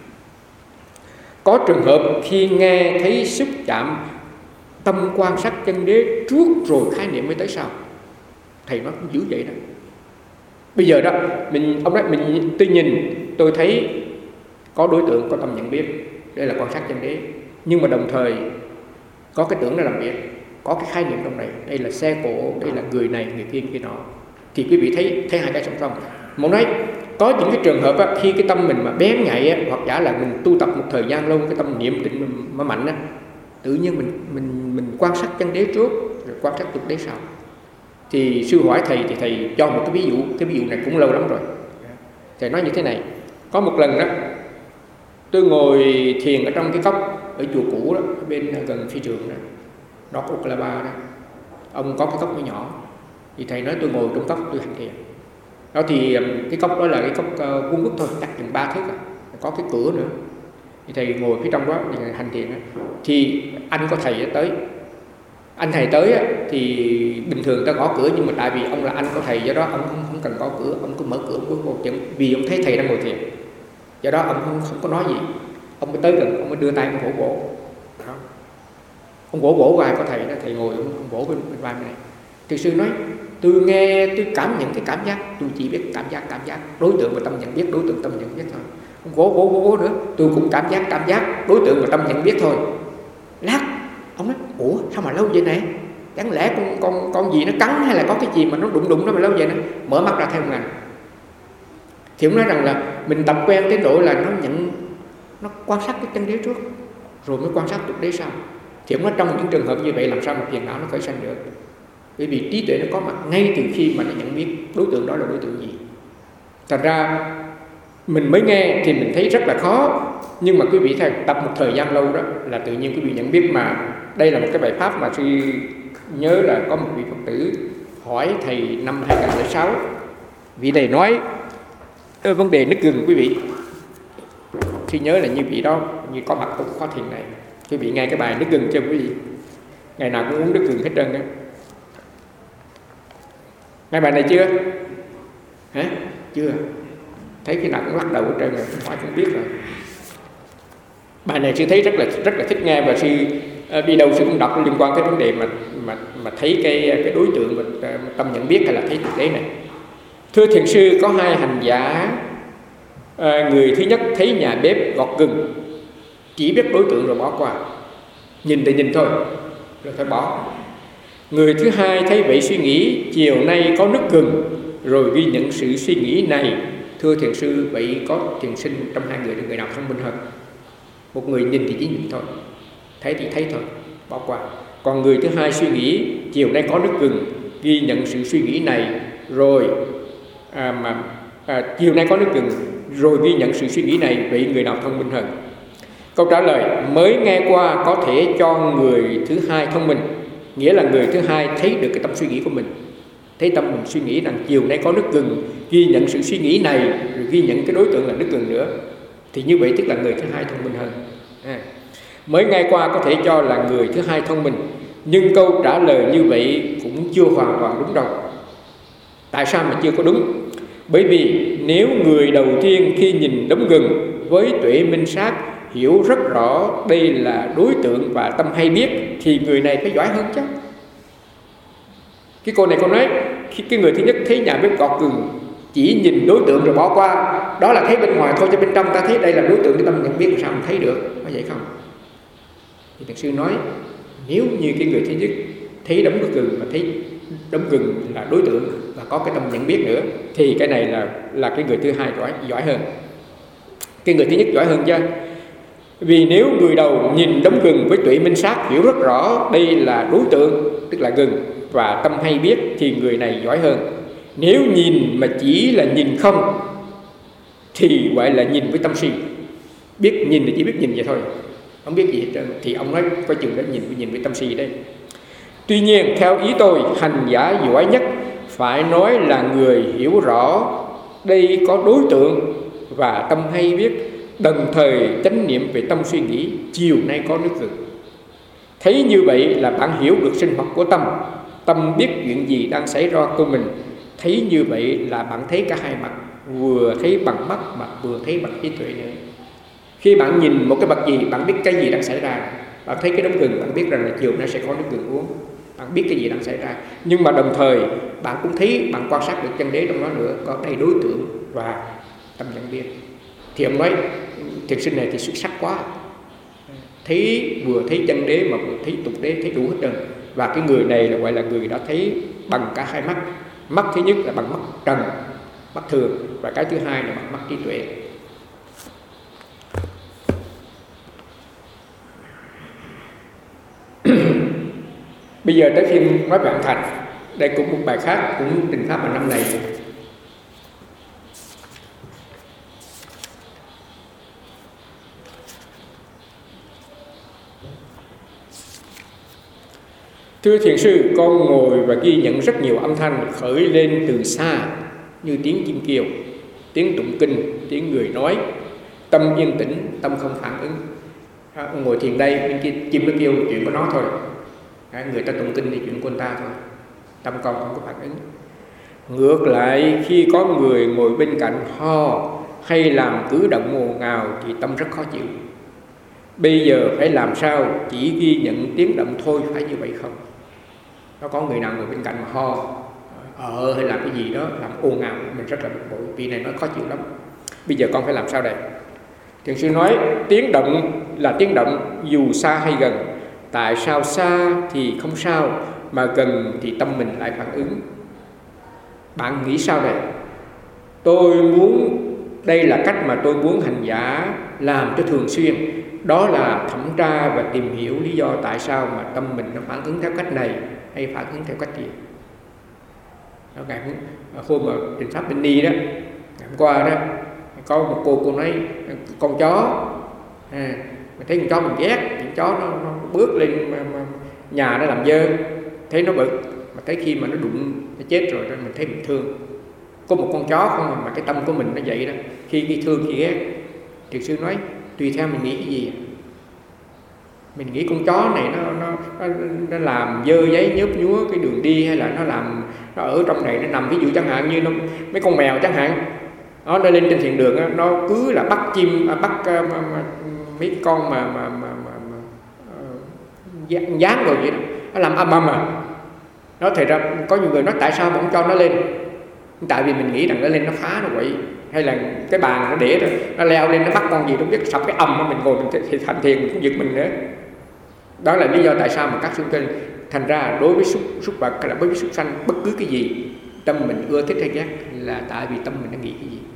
Có trường hợp khi nghe thấy xúc chạm, tâm quan sát chân đế trước rồi khái niệm mới tới sau. Thầy nói cũng dữ vậy đó. Bây giờ đó mình ông nói mình tôi nhìn tôi thấy có đối tượng có tâm nhận biết, đây là quan sát chân đế, nhưng mà đồng thời có cái tưởng nó làm việc, có cái khái niệm trong này, đây là xe cộ, đây là người này người kia kia nọ, thì quý vị thấy thấy hai cái song song. Muốn nói có những cái trường hợp á, khi cái tâm mình mà bén nhạy á, hoặc giả là mình tu tập một thời gian lâu, cái tâm niệm định mình mà mạnh á, tự nhiên mình mình mình quan sát chân đế trước rồi quan sát tục đế sau. Thì sư hỏi thầy thì thầy cho một cái ví dụ, cái ví dụ này cũng lâu lắm rồi. Thầy nói như thế này, có một lần đó tôi ngồi thiền ở trong cái cốc ở chùa cũ đó, ở bên gần phi trường đó, North Oklahoma đó, ông có cái cốc nhỏ nhỏ, thì thầy nói tôi ngồi trong cốc tôi hành thiền. Đó thì cái cốc đó là cái cốc uh, vuông vức thôi, chắc chừng ba thước, có cái cửa nữa. Thì thầy ngồi phía trong đó thì hành thiền đó. Thì anh có thầy tới, anh thầy tới á, thì bình thường ta gõ cửa, nhưng mà tại vì ông là anh có thầy, do đó ông không, không cần gõ cửa, ông cứ mở cửa cuối cùng, vì ông thấy thầy đang ngồi thiền, do đó ông không, không có nói gì. Ông mới tới gần, ông mới đưa tay ông vỗ vỗ đó. Ông vỗ vỗ vai có thầy đó, thầy ngồi ông, ông vỗ bên, bên vai này. Thì sư nói tôi nghe, tôi cảm nhận cái cảm giác, tôi chỉ biết cảm giác cảm giác đối tượng và tâm nhận biết, đối tượng tâm nhận biết thôi. Ông vỗ vỗ vỗ vỗ nữa, tôi cũng cảm giác cảm giác đối tượng và tâm nhận biết thôi. Lát ông nói ủa sao mà lâu vậy này, chẳng lẽ con con con gì nó cắn hay là có cái gì mà nó đụng đụng nó mà lâu vậy nè. Mở mắt ra theo ngành. Thì ông nói rằng là mình tập quen tới độ là nó nhận, nó quan sát cái chân đế trước rồi mới quan sát tục đế sau. Thì ông nói trong những trường hợp như vậy làm sao mà phiền não nó khởi sanh được, bởi vì trí tuệ nó có mặt ngay từ khi mà nó nhận biết đối tượng đó là đối tượng gì. Thành ra mình mới nghe thì mình thấy rất là khó, nhưng mà quý vị thầy tập một thời gian lâu đó là tự nhiên quý vị nhận biết. Mà đây là một cái bài pháp mà sư nhớ là có một vị Phật tử hỏi thầy năm hai không không sáu, vị này nói vấn đề nước gừng. Quý vị sư nhớ là như vị đó như có mặt trong khóa thiền này, quý vị nghe cái bài nước gừng chưa quý vị? Ngày nào cũng uống nước gừng hết trơn đó. Nghe bài này chưa? Hả? Chưa? Thấy khi nào cũng lắc đầu hết trơn rồi, hỏi không biết rồi. Bài này sư thấy rất là rất là thích nghe, và sư uh, đi đâu sư cũng đọc liên quan tới vấn đề mà mà mà thấy cái cái đối tượng và uh, tâm nhận biết hay là thấy thực tế này. Thưa thiền sư, có hai hành giả, uh, người thứ nhất thấy nhà bếp gọt gừng, chỉ biết đối tượng rồi bỏ qua, nhìn thì nhìn thôi rồi phải bỏ. Người thứ hai thấy vậy suy nghĩ chiều nay có nước gừng, rồi ghi nhận sự suy nghĩ này. Thưa thiền sư, vậy có thiền sinh trong hai người người nào thông minh hơn? Một người nhìn thì chỉ nhìn thôi, thấy thì thấy thôi, bỏ qua. Còn người thứ hai suy nghĩ chiều nay có nước gừng, ghi nhận sự suy nghĩ này, rồi à, mà à, chiều nay có nước gừng, rồi ghi nhận sự suy nghĩ này, vậy người nào thông minh hơn? Câu trả lời mới nghe qua có thể cho người thứ hai thông minh, nghĩa là người thứ hai thấy được cái tâm suy nghĩ của mình. thấy tâm mình suy nghĩ rằng chiều nay có nước gừng, ghi nhận sự suy nghĩ này, rồi ghi nhận cái đối tượng là nước gừng nữa, thì như vậy tức là người thứ hai thông minh hơn. À, mới ngay qua có thể cho là người thứ hai thông minh, nhưng câu trả lời như vậy cũng chưa hoàn toàn đúng đâu. Tại sao mà chưa có đúng? Bởi vì nếu người đầu tiên khi nhìn đống gừng với tuệ minh sát hiểu rất rõ đây là đối tượng và tâm hay biết, thì người này phải giỏi hơn chứ. Cái cô này cô nói khi cái người thứ nhất thấy nhà bếp gọt gừng chỉ nhìn đối tượng rồi bỏ qua, đó là thấy bên ngoài thôi, cho bên trong ta thấy đây là đối tượng, cái tâm nhận biết sao mình thấy được, có vậy không? Thì Thiền sư nói nếu như cái người thứ nhất thấy đống gừng mà thấy đống gừng là đối tượng và có cái tâm nhận biết nữa, thì cái này là là cái người thứ hai giỏi giỏi hơn. Cái người thứ nhất giỏi hơn chứ. Vì nếu người đầu nhìn đống gừng với tuệ minh sát hiểu rất rõ đây là đối tượng, tức là gừng, và tâm hay biết, thì người này giỏi hơn. Nếu nhìn mà chỉ là nhìn không thì gọi là nhìn với tâm si. Biết nhìn thì chỉ biết nhìn vậy thôi, không biết gì hết trơn. Thì ông nói có chừng đó nhìn nhìn với tâm si đây. Tuy nhiên theo ý tôi, hành giả giỏi nhất phải nói là người hiểu rõ đây có đối tượng và tâm hay biết, đồng thời chánh niệm về tâm suy nghĩ chiều nay có nước gừng. Thấy như vậy là bạn hiểu được sinh hoạt của tâm, tâm biết chuyện gì đang xảy ra của mình. Thấy như vậy là bạn thấy cả hai mặt, vừa thấy bằng mắt mà vừa thấy bằng trí tuệ nữa. Khi bạn nhìn một cái vật gì, bạn biết cái gì đang xảy ra. Bạn thấy cái đống gừng, bạn biết rằng là chiều nay sẽ có nước gừng uống. Bạn biết cái gì đang xảy ra. Nhưng mà đồng thời bạn cũng thấy, bạn quan sát được chân đế trong đó nữa, có đầy đối tượng và tâm nhận biết. Thì ông nói thiền sinh này thì xuất sắc quá, thấy vừa thấy chân đế mà vừa thấy tục đế, thấy đủ hết trơn. Và cái người này là gọi là người đã thấy bằng cả hai mắt. Mắt thứ nhất là bằng mắt trần, mắt thường, và cái thứ hai là bằng mắt trí tuệ. Bây giờ tới phiên nói bạn Thành. Đây cũng một bài khác, cũng trình pháp mà năm này. Thưa thiền sư, con ngồi và ghi nhận rất nhiều âm thanh khởi lên từ xa, như tiếng chim kêu, tiếng tụng kinh, tiếng người nói. Tâm yên tĩnh, tâm không phản ứng. À, ngồi thiền đây, bên kia chim nó kêu, chuyện của nó thôi. À, người ta tụng kinh thì chuyện của người ta thôi. Tâm con không có phản ứng. Ngược lại, khi có người ngồi bên cạnh ho hay làm cử động ngồ ngào thì tâm rất khó chịu. Bây giờ phải làm sao chỉ ghi nhận tiếng động thôi, phải như vậy không? Nó có người nào ngồi bên cạnh mà ho ờ hay làm cái gì đó làm ồn ào, mình rất là bực bội, vị này nói khó chịu lắm. Bây giờ con phải làm sao đây? Thiền sư nói tiếng động là tiếng động dù xa hay gần. Tại sao xa thì không sao, mà gần thì tâm mình lại phản ứng? Bạn nghĩ sao đây? Tôi muốn, đây là cách mà tôi muốn hành giả làm cho thường xuyên. Đó là thẩm tra và tìm hiểu lý do tại sao mà tâm mình nó phản ứng theo cách này hay phản ứng theo cách gì. Đó, ngày hôm mà trình pháp bên Ni đó, ngày hôm qua đó, có một cô cô nói con chó, à, mình thấy con chó mình ghét, con chó nó, nó bước lên mà, mà nhà nó làm dơ, thấy nó bực, mà thấy khi mà nó đụng nó chết rồi đó mình thấy mình thương. Có một con chó không mà cái tâm của mình nó vậy đó, khi khi thương khi ghét. Thiền sư nói tùy theo mình nghĩ cái gì. Mình nghĩ con chó này nó nó nó, nó làm dơ giấy nhớp nhúa cái đường đi, hay là nó làm nó ở trong này nó nằm, ví dụ chẳng hạn như nó, mấy con mèo chẳng hạn, nó nó lên trên thiền đường đó, nó cứ là bắt chim à, bắt uh, mà, mà, mấy con mà mà mà, mà, mà uh, dán rồi vậy đó, nó làm âm âm à. Nó thật ra có nhiều người nói tại sao mà không cho nó lên? Tại vì mình nghĩ rằng nó lên nó phá nó vậy, hay là cái bàn nó để đó, nó leo lên nó bắt con gì không biết, sập cái âm mình ngồi mình thì thành thiền cũng giật mình nữa. Đó là lý do tại sao mà các sung kinh thành ra đối với súc súc vật hay là đối với súc sanh, bất cứ cái gì tâm mình ưa thích hay ghét là tại vì tâm mình đã nghĩ cái gì.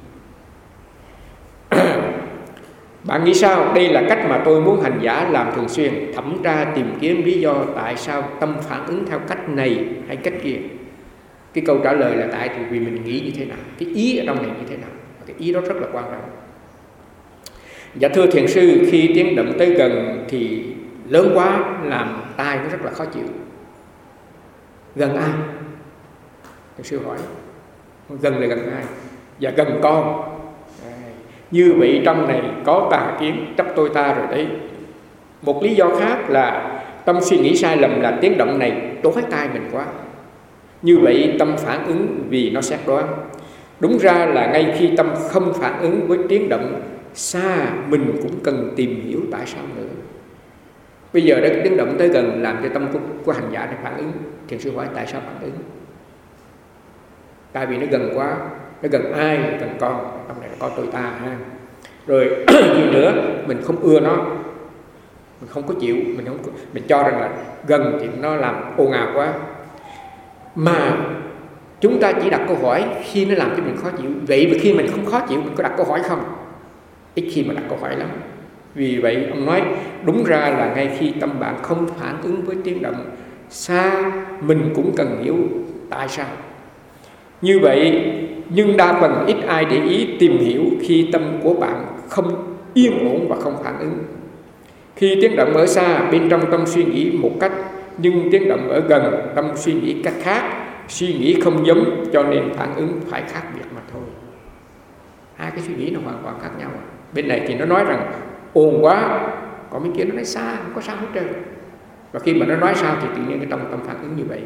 Bạn nghĩ sao? Đây là cách mà tôi muốn hành giả làm thường xuyên, thẩm tra tìm kiếm lý do tại sao tâm phản ứng theo cách này hay cách kia. Cái câu trả lời là tại vì mình nghĩ như thế nào, cái ý ở trong này như thế nào. Cái ý đó rất là quan trọng. Dạ thưa thiền sư, khi tiếng động tới gần thì lớn quá làm tai nó rất là khó chịu. Gần ai? Thiền sư hỏi gần là gần ai? Dạ gần con. À, như vậy trong này có tà kiến chấp tôi ta rồi đấy. Một lý do khác là tâm suy nghĩ sai lầm là tiếng động này tối tai mình quá. Như vậy tâm phản ứng vì nó xét đoán. Đúng ra là ngay khi tâm không phản ứng với tiếng động xa, mình cũng cần tìm hiểu tại sao nữa. Bây giờ đây tiếng động tới gần làm cho tâm của, của hành giả này phản ứng. Thiền sư hỏi tại sao phản ứng? Tại vì nó gần quá. Nó gần ai? Gần con. Trong này có tôi ta ha. Rồi gì nữa, mình không ưa nó, mình không có chịu, mình không có, mình cho rằng là gần thì nó làm ồn ào quá. Mà chúng ta chỉ đặt câu hỏi khi nó làm cho mình khó chịu. Vậy mà khi mình không khó chịu, mình có đặt câu hỏi không? Ít khi mà đặt câu hỏi lắm. Vì vậy ông nói đúng ra là ngay khi tâm bạn không phản ứng với tiếng động xa, mình cũng cần hiểu tại sao. Như vậy, nhưng đa phần ít ai để ý tìm hiểu khi tâm của bạn không yên ổn và không phản ứng. Khi tiếng động ở xa, bên trong tâm suy nghĩ một cách, nhưng tiếng động ở gần, tâm suy nghĩ cách khác. Suy nghĩ không giống cho nên phản ứng phải khác biệt mà thôi. Hai cái suy nghĩ nó hoàn toàn khác nhau. Bên này thì nó nói rằng ồn quá, còn bên kia nó nói xa, không có sao hết trơn. Và khi mà nó nói sao thì tự nhiên cái tâm tâm phản ứng như vậy.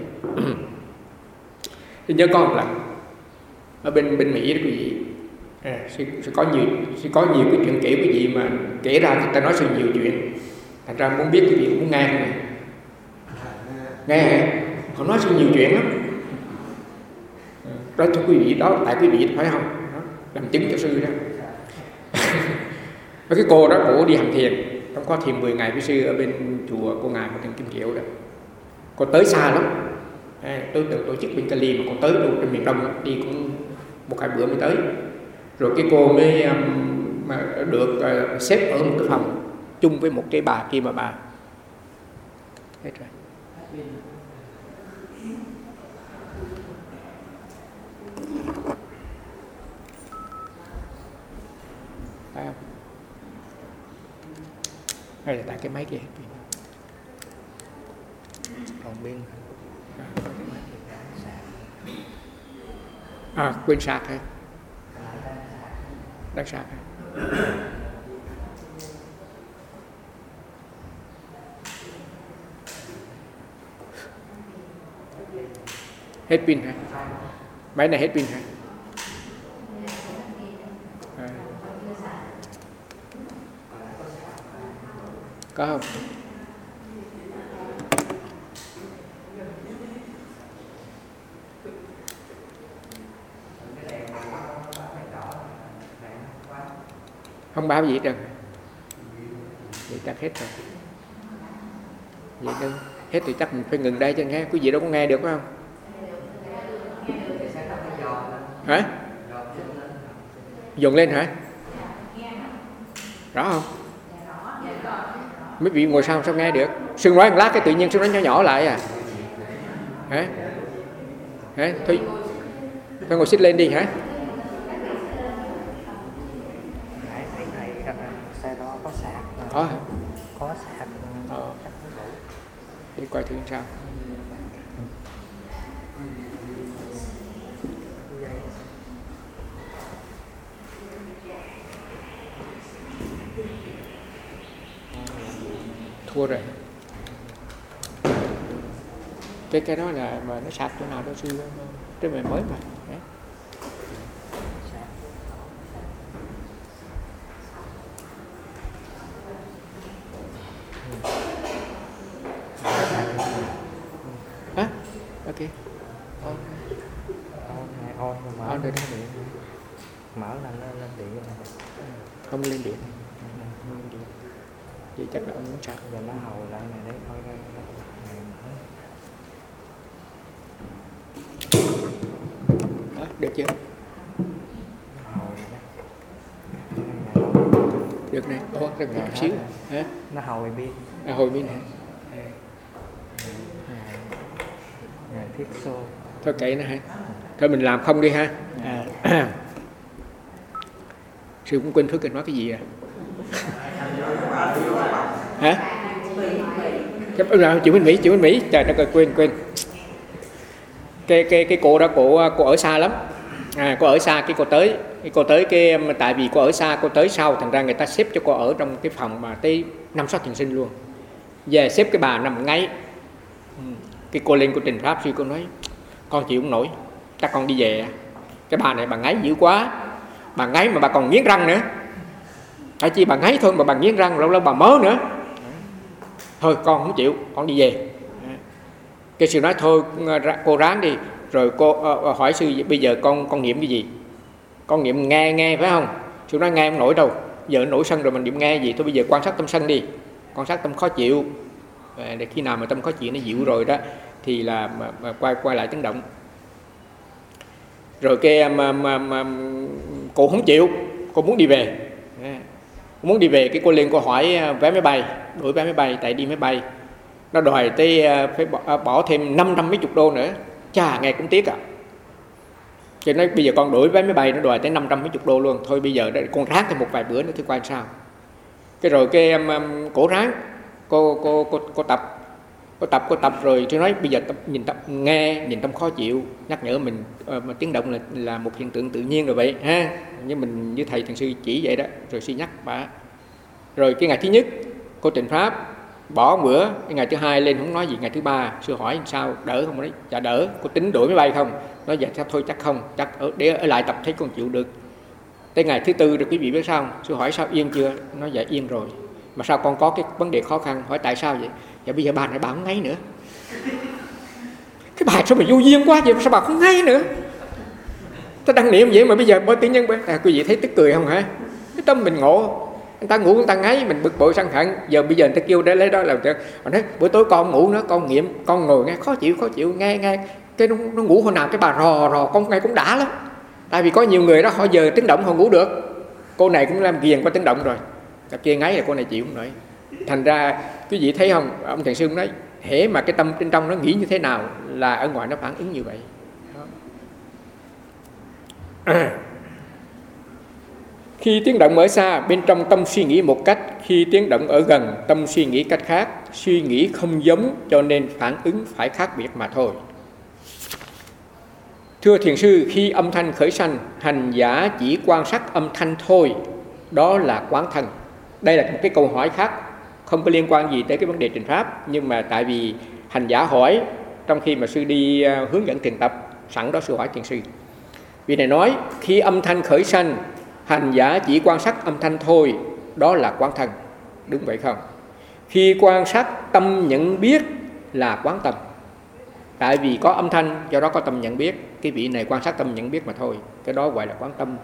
Thì nhớ con là ở bên bên Mỹ đó quý vị, à, sẽ, sẽ có nhiều sẽ có nhiều cái chuyện kể quý vị mà kể ra thì ta nói sự nhiều chuyện. Thành ra muốn biết quý vị muốn nghe không này? Nghe, họ nói sự nhiều chuyện lắm. Đó thưa quý vị, đó tại quý vị phải không? Đó, làm chứng cho sư đó. Cái cô đó, cô đi hành thiền, trong có thiền mười ngày với sư ở bên chùa cô ngài của thằng Kim Kiều đó. Cô tới xa lắm. À, tôi tự tổ chức bên Cali mà còn tới đâu trên miền Đông đi cũng một hai bữa mới tới. Rồi cái cô mới um, mà được uh, xếp ở một cái phòng chung với một cái bà kia mà bà hết rồi. Phải không? Hay là tại cái máy kia hết pin? Còn pin. À, quên sạc hả? Đang sạc hả? Hết pin hả? Máy này hết pin hả? À. Có không? Không báo gì hết trơn. Vậy chắc hết rồi. Vậy đâu hết thì chắc mình phải ngừng đây cho nghe. Quý vị đâu có nghe được phải không? Hả? Dồn lên hả? Rõ không? Mấy vị ngồi sau sao nghe được? Sương nói một lát cái tự nhiên Sương nói nhỏ nhỏ lại à? Hả? Hả? Thôi, thôi ngồi xích lên đi hả? Xe đó có sạc. Có hả? Có sạc. Ờ. Đi coi thử sao. Thua rồi. Cái cái đó là mà nó sạc chỗ nào đó sư cái mày mới mà. Đấy. Hả? Ok. On. On mở. On được. Mở là nó lên điện. Không lên điện. Vậy chắc là ông muốn sạc. Giờ nó hầu lại này đấy thôi. Đó, được chưa? Được này, ủa, được một chút xíu. Hả? Nó hồi pin. À, hồi pin hả? À, thiết xô. Thôi kệ nó hả? Thôi mình làm không đi ha. À. Sư cũng quên Phước nói cái gì à? Hả? Chụp nào chịu bên Mỹ, chịu bên Mỹ. Trời đất ơi, quên quên. cái cái cái cô đó cô cô ở xa lắm, à, cô ở xa cái cô tới cái cô tới cái tại vì cô ở xa cô tới sau, thành ra người ta xếp cho cô ở trong cái phòng mà tới năm sáu thiền sinh luôn, về xếp cái bà nằm ngáy. Cái cô lên cô trình pháp sư, cô nói con chịu không nổi, chắc con đi về. Cái bà này bà ngáy dữ quá, bà ngáy mà bà còn nghiến răng nữa, phải chi bà ngáy thôi mà bà nghiến răng, lâu lâu bà mớ nữa. Thôi con không chịu, con đi về. Cái sư nói thôi cô ráng đi. Rồi cô hỏi sư bây giờ con con niệm cái gì? Con niệm nghe nghe phải không? Sư nói nghe không nổi đâu, giờ nổi sân rồi mình niệm nghe gì? Thôi bây giờ quan sát tâm sân đi, quan sát tâm khó chịu. Để khi nào mà tâm khó chịu nó dịu rồi đó thì là mà, mà quay quay lại tiếng động. Rồi cái mà, mà, mà, cô không chịu, cô muốn đi về. Cô muốn đi về, cái cô lên cô hỏi vé máy bay, đổi vé máy bay, tại đi máy bay nó đòi tới phải bỏ, bỏ thêm năm trăm mấy chục đô nữa. Chà, nghe cũng tiếc à. Cho nên bây giờ con đổi vé máy bay nó đòi tới năm trăm mấy chục đô luôn. Thôi bây giờ con ráng thêm một vài bữa nữa thì coi sao. Cái rồi cái um, cổ ráng, cô cô cô cô tập, cô tập cô tập rồi tôi nói bây giờ tập, nhìn tập nghe, nhìn tâm khó chịu, nhắc nhở mình uh, mà tiếng động là là một hiện tượng tự nhiên rồi vậy ha. Như mình như thầy thiền sư chỉ vậy đó, rồi suy nhắc bà. Rồi cái ngày thứ nhất cô trình pháp bỏ bữa, cái ngày thứ hai lên không nói gì, ngày thứ ba sư hỏi sao đỡ không, đấy dạ đỡ. Cô tính đổi máy bay không? Nói dạ thôi chắc không, chắc ở, để ở lại tập thấy con chịu được. Tới ngày thứ tư rồi quý vị biết sao không? Sư hỏi sao yên chưa? Nói dạ yên rồi. Mà sao con có cái vấn đề khó khăn? Hỏi tại sao vậy? Dạ bây giờ bà này bà không ngáy nữa. Cái bài sao mà vô duyên quá vậy, sao bà không ngáy nữa? Ta đăng niệm vậy mà bây giờ bởi tự nhiên à, quý vị thấy tức cười không hả? Cái tâm mình ngộ, người ta ngủ người ta ngáy mình bực bội sân hận, giờ bây giờ người ta kêu để lấy đó là họ nói bữa tối con ngủ nữa, con nghiệm con ngồi nghe khó chịu khó chịu nghe nghe cái nó, nó ngủ hồi nào cái bà rò rò con nghe cũng đã lắm. Tại vì có nhiều người đó họ giờ tiếng động họ ngủ được, cô này cũng làm ghiền qua tiếng động rồi, cặp kia ngáy là cô này chịu không nổi. Thành ra quý vị thấy không, ông thiền sư nói hễ mà cái tâm bên trong nó nghĩ như thế nào là ở ngoài nó phản ứng như vậy. À. Khi tiếng động ở xa, bên trong tâm suy nghĩ một cách, khi tiếng động ở gần, tâm suy nghĩ cách khác. Suy nghĩ không giống cho nên phản ứng phải khác biệt mà thôi. Thưa thiền sư, khi âm thanh khởi sanh, hành giả chỉ quan sát âm thanh thôi, đó là quán thân. Đây là một cái câu hỏi khác, không có liên quan gì tới cái vấn đề trình pháp, nhưng mà tại vì hành giả hỏi trong khi mà sư đi hướng dẫn thiền tập, sẵn đó sư hỏi thiền sư. Vị này nói khi âm thanh khởi sanh, hành giả chỉ quan sát âm thanh thôi, đó là quán thân. Đúng vậy không? Khi quan sát tâm nhận biết là quán tâm. Tại vì có âm thanh, do đó có tâm nhận biết. Cái vị này quan sát tâm nhận biết mà thôi, cái đó gọi là quán tâm.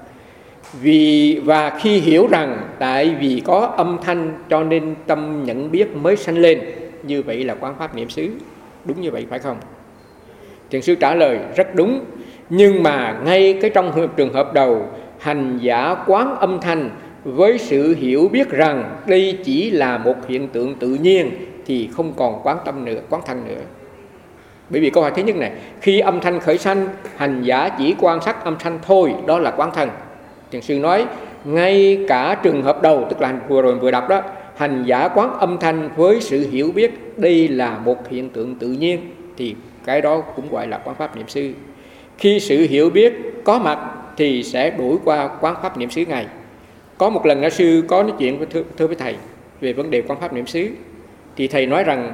Vì và khi hiểu rằng tại vì có âm thanh cho nên tâm nhận biết mới sanh lên, như vậy là quán pháp niệm xứ. Đúng như vậy phải không? Thiền sư trả lời rất đúng. Nhưng mà ngay cái trong trường hợp đầu, hành giả quán âm thanh với sự hiểu biết rằng đây chỉ là một hiện tượng tự nhiên thì không còn quán tâm nữa, quán thân nữa. Bởi vì câu hỏi thứ nhất này, khi âm thanh khởi sanh, hành giả chỉ quan sát âm thanh thôi, đó là quán thân. Thiền sư nói ngay cả trường hợp đầu, tức là vừa rồi vừa đọc đó, hành giả quán âm thanh với sự hiểu biết đây là một hiện tượng tự nhiên thì cái đó cũng gọi là quán pháp niệm xứ. Khi sự hiểu biết có mặt thì sẽ đổi qua quán pháp niệm xứ ngay. Có một lần là sư có nói chuyện với thưa, thưa với thầy về vấn đề quán pháp niệm xứ, thì thầy nói rằng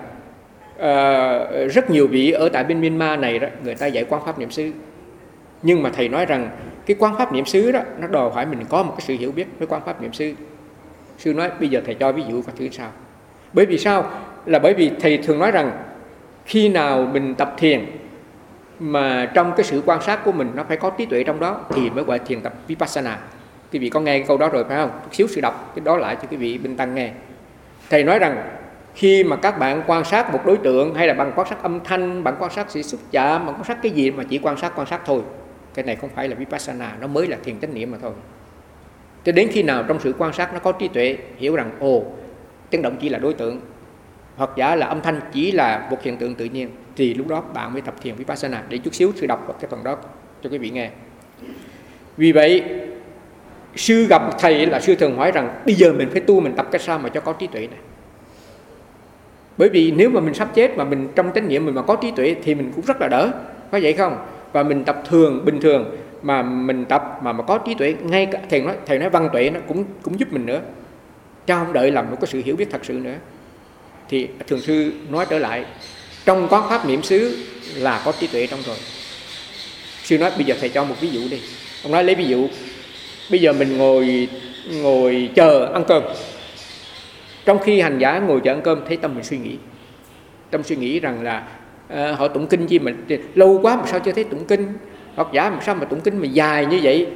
uh, rất nhiều vị ở tại bên Myanmar này đó, người ta dạy quán pháp niệm xứ, nhưng mà thầy nói rằng cái quán pháp niệm xứ đó nó đòi hỏi mình có một cái sự hiểu biết với quán pháp niệm xứ. Sư nói bây giờ thầy cho ví dụ coi thử sao. Bởi vì sao? Là bởi vì thầy thường nói rằng khi nào mình tập thiền mà trong cái sự quan sát của mình nó phải có trí tuệ trong đó thì mới gọi thiền tập Vipassana. Quý vị có nghe cái câu đó rồi phải không? Chút xíu sự đọc cái đó lại cho quý vị bên tăng nghe. Thầy nói rằng khi mà các bạn quan sát một đối tượng, hay là bằng quan sát âm thanh, bằng quan sát sự xúc chạm, bằng quan sát cái gì mà chỉ quan sát quan sát thôi, cái này không phải là Vipassana, nó mới là thiền chánh niệm mà thôi. Cho đến khi nào trong sự quan sát nó có trí tuệ, hiểu rằng ồ, tiếng động chỉ là đối tượng, hoặc giả là âm thanh chỉ là một hiện tượng tự nhiên, thì lúc đó bạn mới tập thiền Vipassana. Để chút xíu sư đọc cái phần đó cho quý vị nghe. Vì vậy sư gặp thầy là sư thường hỏi rằng bây giờ mình phải tu, mình tập cái sao mà cho có trí tuệ này. Bởi vì nếu mà mình sắp chết mà mình trong chánh niệm mình mà có trí tuệ thì mình cũng rất là đỡ. có vậy không? Và mình tập thường bình thường mà mình tập mà mà có trí tuệ, ngay cả thầy nói thầy nói văn tuệ nó cũng cũng giúp mình nữa, chứ không đợi làm một cái sự hiểu biết thật sự nữa. Thì thường sư nói trở lại, trong quán pháp niệm xứ là có trí tuệ trong rồi. Sư nói bây giờ thầy cho một ví dụ đi. Ông nói lấy ví dụ, bây giờ mình ngồi ngồi chờ ăn cơm. Trong khi hành giả ngồi chờ ăn cơm, thấy tâm mình suy nghĩ. Tâm suy nghĩ rằng là à, họ tụng kinh gì mà lâu quá mà sao chưa thấy tụng kinh, hoặc giả mà sao mà tụng kinh mà dài như vậy.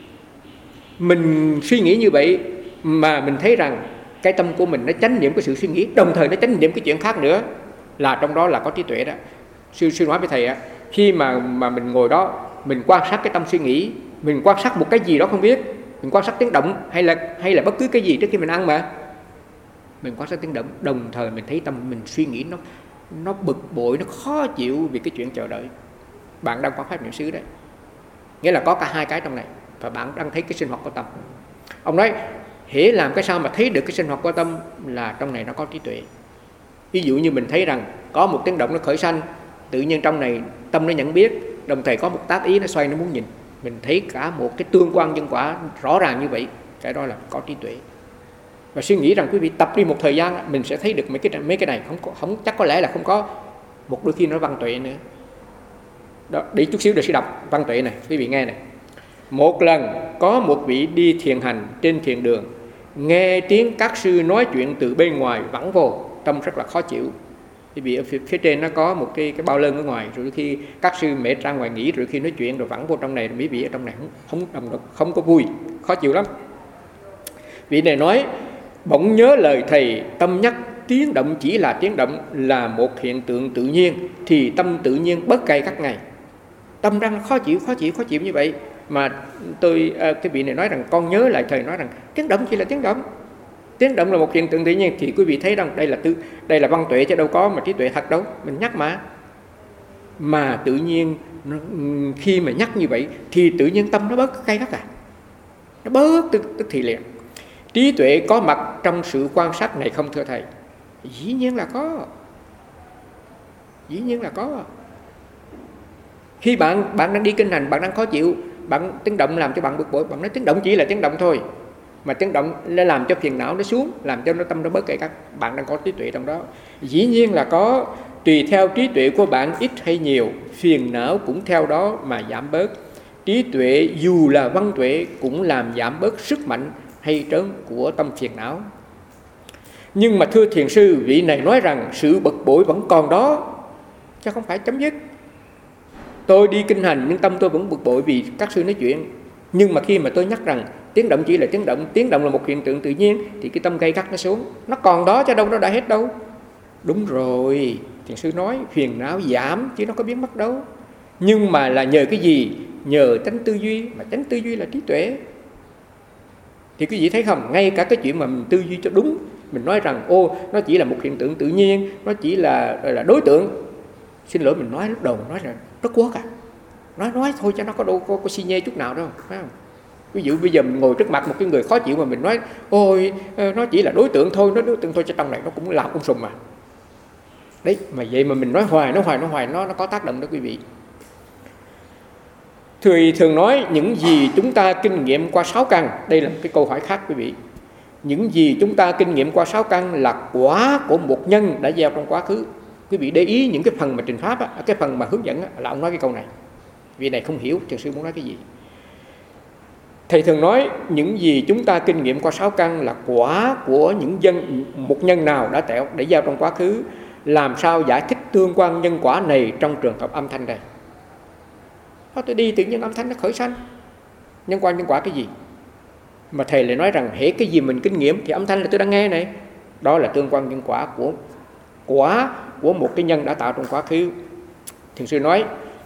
Mình suy nghĩ như vậy mà mình thấy rằng cái tâm của mình nó chánh niệm cái sự suy nghĩ, đồng thời nó chánh niệm cái chuyện khác nữa, là trong đó là có trí tuệ đó. Sư sư nói với thầy á, khi mà mà mình ngồi đó, mình quan sát cái tâm suy nghĩ, mình quan sát một cái gì đó không biết, mình quan sát tiếng động hay là hay là bất cứ cái gì trước khi mình ăn mà mình quan sát tiếng động, đồng thời mình thấy tâm mình suy nghĩ nó nó bực bội, nó khó chịu vì cái chuyện chờ đợi. Bạn đang quan pháp niệm xứ đấy, nghĩa là có cả hai cái trong này, và bạn đang thấy cái sinh hoạt của tâm. Ông nói hễ làm cái sao mà thấy được cái sinh hoạt của tâm là trong này nó có trí tuệ. Ví dụ như mình thấy rằng có một tiếng động nó khởi sanh, tự nhiên trong này tâm nó nhận biết, đồng thời có một tác ý nó xoay, nó muốn nhìn, mình thấy cả một cái tương quan nhân quả rõ ràng như vậy, cái đó là có trí tuệ. Và suy nghĩ rằng quý vị tập đi một thời gian, mình sẽ thấy được mấy cái mấy cái này, không không chắc có lẽ là không có, một đôi khi nó văn tuệ nữa. Đó, để chút xíu để sẽ đọc văn tuệ này, quý vị nghe này. Một lần có một vị đi thiền hành trên thiền đường, nghe tiếng các sư nói chuyện từ bên ngoài vẳng vô, tâm rất là khó chịu. Quý vị ở phía, phía trên nó có một cái cái bao lơn ở ngoài, rồi khi các sư mẹ ra ngoài nghỉ, rồi khi nói chuyện rồi vẳng vô trong này, quý vị ở trong này không không đồng được, không có vui, khó chịu lắm. Vị này nói bỗng nhớ lời thầy tâm nhắc tiếng động chỉ là tiếng động, là một hiện tượng tự nhiên, thì tâm tự nhiên bớt cay các ngày. Tâm đang khó chịu, khó chịu, khó chịu như vậy mà tôi cái vị này nói rằng con nhớ lại thầy nói rằng tiếng động chỉ là tiếng động, tiếng động là một hiện tượng tự nhiên, thì quý vị thấy rằng đây là tư, đây là văn tuệ chứ đâu có mà trí tuệ thật đâu, mình nhắc mà. Mà tự nhiên khi mà nhắc như vậy thì tự nhiên tâm nó bớt cay gắt à, nó bớt tức, tức thì liền. Trí tuệ có mặt trong sự quan sát này không thưa thầy? Dĩ nhiên là có, dĩ nhiên là có. Khi bạn bạn đang đi kinh hành, bạn đang khó chịu, bạn tiếng động làm cho bạn bực bội, bạn nói tiếng động chỉ là tiếng động thôi, mà tiếng động nó làm cho phiền não nó xuống, làm cho nó tâm nó bớt cay gắt, bạn đang có trí tuệ trong đó. Dĩ nhiên là có, tùy theo trí tuệ của bạn ít hay nhiều, phiền não cũng theo đó mà giảm bớt. Trí tuệ dù là văn tuệ cũng làm giảm bớt sức mạnh hay trớn của tâm phiền não. Nhưng mà thưa thiền sư, vị này nói rằng sự bực bội vẫn còn đó, chứ không phải chấm dứt. Tôi đi kinh hành nhưng tâm tôi vẫn bực bội vì các sư nói chuyện. Nhưng mà khi mà tôi nhắc rằng tiếng động chỉ là tiếng động, tiếng động là một hiện tượng tự nhiên, thì cái tâm gay gắt nó xuống, nó còn đó chứ đâu nó đã hết đâu. Đúng rồi, thiền sư nói phiền não giảm chứ nó có biến mất đâu. Nhưng mà là nhờ cái gì? Nhờ chánh tư duy, mà chánh tư duy là trí tuệ. Thì quý vị thấy không, ngay cả cái chuyện mà mình tư duy cho đúng, mình nói rằng ô nó chỉ là một hiện tượng tự nhiên, nó chỉ là là đối tượng. Xin lỗi mình nói lúc đầu nói rằng rất quá cả, nói nói thôi cho nó có đâu có, có xi nhê chút nào đâu, phải không? Ví dụ bây giờ mình ngồi trước mặt một cái người khó chịu mà mình nói ôi nó chỉ là đối tượng thôi, nó đối tượng thôi, cho trong này nó cũng làm cũng sùng mà. Đấy, mà vậy mà mình nói hoài, nói hoài, nói hoài, nó nó có tác động đó quý vị. Thường thường nói những gì chúng ta kinh nghiệm qua sáu căn, đây là cái câu hỏi khác quý vị. Những gì chúng ta kinh nghiệm qua sáu căn là quả của một nhân đã gieo trong quá khứ. Quý vị để ý những cái phần mà trình pháp á, cái phần mà hướng dẫn á, là ông nói cái câu này. Vị này không hiểu thiền sư muốn nói cái gì. Thầy thường nói những gì chúng ta kinh nghiệm qua sáu căn là quả của những dân một nhân nào đã tẹo để gieo trong quá khứ. Làm sao giải thích tương quan nhân quả này trong trường hợp âm thanh đây? Thôi tôi đi tự nhiên âm thanh nó khởi sanh, nhân quan nhân quả cái gì? Mà thầy lại nói rằng hễ cái gì mình kinh nghiệm thì âm thanh là tôi đang nghe này, đó là tương quan nhân quả của quả của một cái nhân đã tạo trong quá khứ. Thiền sư nói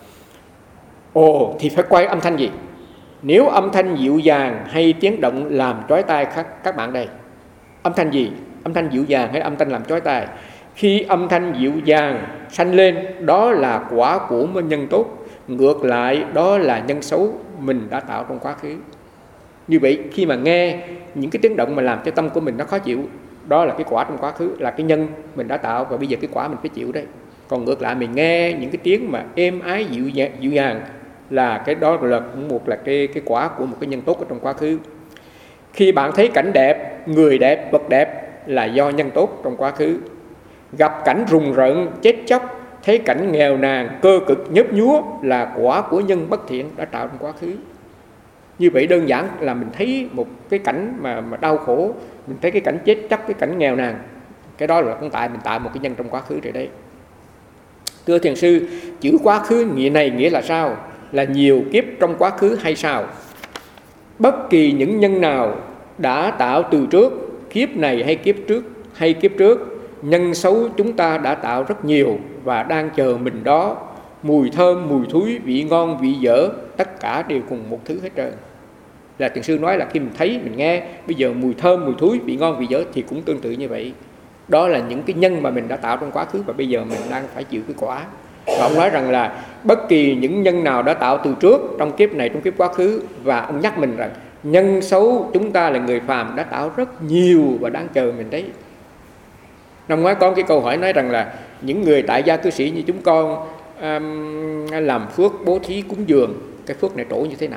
ồ thì phải quay âm thanh gì? Nếu âm thanh dịu dàng hay tiếng động làm chói tai các, các bạn đây, âm thanh gì? Âm thanh dịu dàng hay âm thanh làm chói tai? Khi âm thanh dịu dàng sanh lên, đó là quả của nhân tốt. Ngược lại, đó là nhân xấu mình đã tạo trong quá khứ. Như vậy khi mà nghe những cái tiếng động mà làm cho tâm của mình nó khó chịu, đó là cái quả trong quá khứ, là cái nhân mình đã tạo, và bây giờ cái quả mình phải chịu đấy. Còn ngược lại mình nghe những cái tiếng mà êm ái dịu dàng, dịu dàng là cái đó là cũng một là cái cái quả của một cái nhân tốt ở trong quá khứ. Khi bạn thấy cảnh đẹp, người đẹp, vật đẹp là do nhân tốt trong quá khứ. Gặp cảnh rùng rợn, chết chóc, thấy cảnh nghèo nàn, cơ cực, nhấp nhúa là quả của nhân bất thiện đã tạo trong quá khứ. Như vậy đơn giản là mình thấy một cái cảnh mà, mà đau khổ, mình thấy cái cảnh chết chóc, cái cảnh nghèo nàn, cái đó là cũng tại mình tạo một cái nhân trong quá khứ rồi đấy. Thưa thiền sư, chữ quá khứ nghĩa này nghĩa là sao? Là nhiều kiếp trong quá khứ hay sao? Bất kỳ những nhân nào đã tạo từ trước, kiếp này hay kiếp trước hay kiếp trước, nhân xấu chúng ta đã tạo rất nhiều và đang chờ mình đó. Mùi thơm, mùi thúi, vị ngon, vị dở, tất cả đều cùng một thứ hết trơn. Là thiền sư nói là khi mình thấy, mình nghe, bây giờ mùi thơm, mùi thúi, vị ngon, vị dở thì cũng tương tự như vậy. Đó là những cái nhân mà mình đã tạo trong quá khứ và bây giờ mình đang phải chịu cái quả. Và ông nói rằng là bất kỳ những nhân nào đã tạo từ trước, trong kiếp này, trong kiếp quá khứ, và ông nhắc mình rằng nhân xấu chúng ta là người phàm đã tạo rất nhiều và đang chờ mình đấy. Năm ngoái có cái câu hỏi nói rằng là những người tại gia cư sĩ như chúng con um, làm phước bố thí cúng dường, cái phước này trổ như thế nào?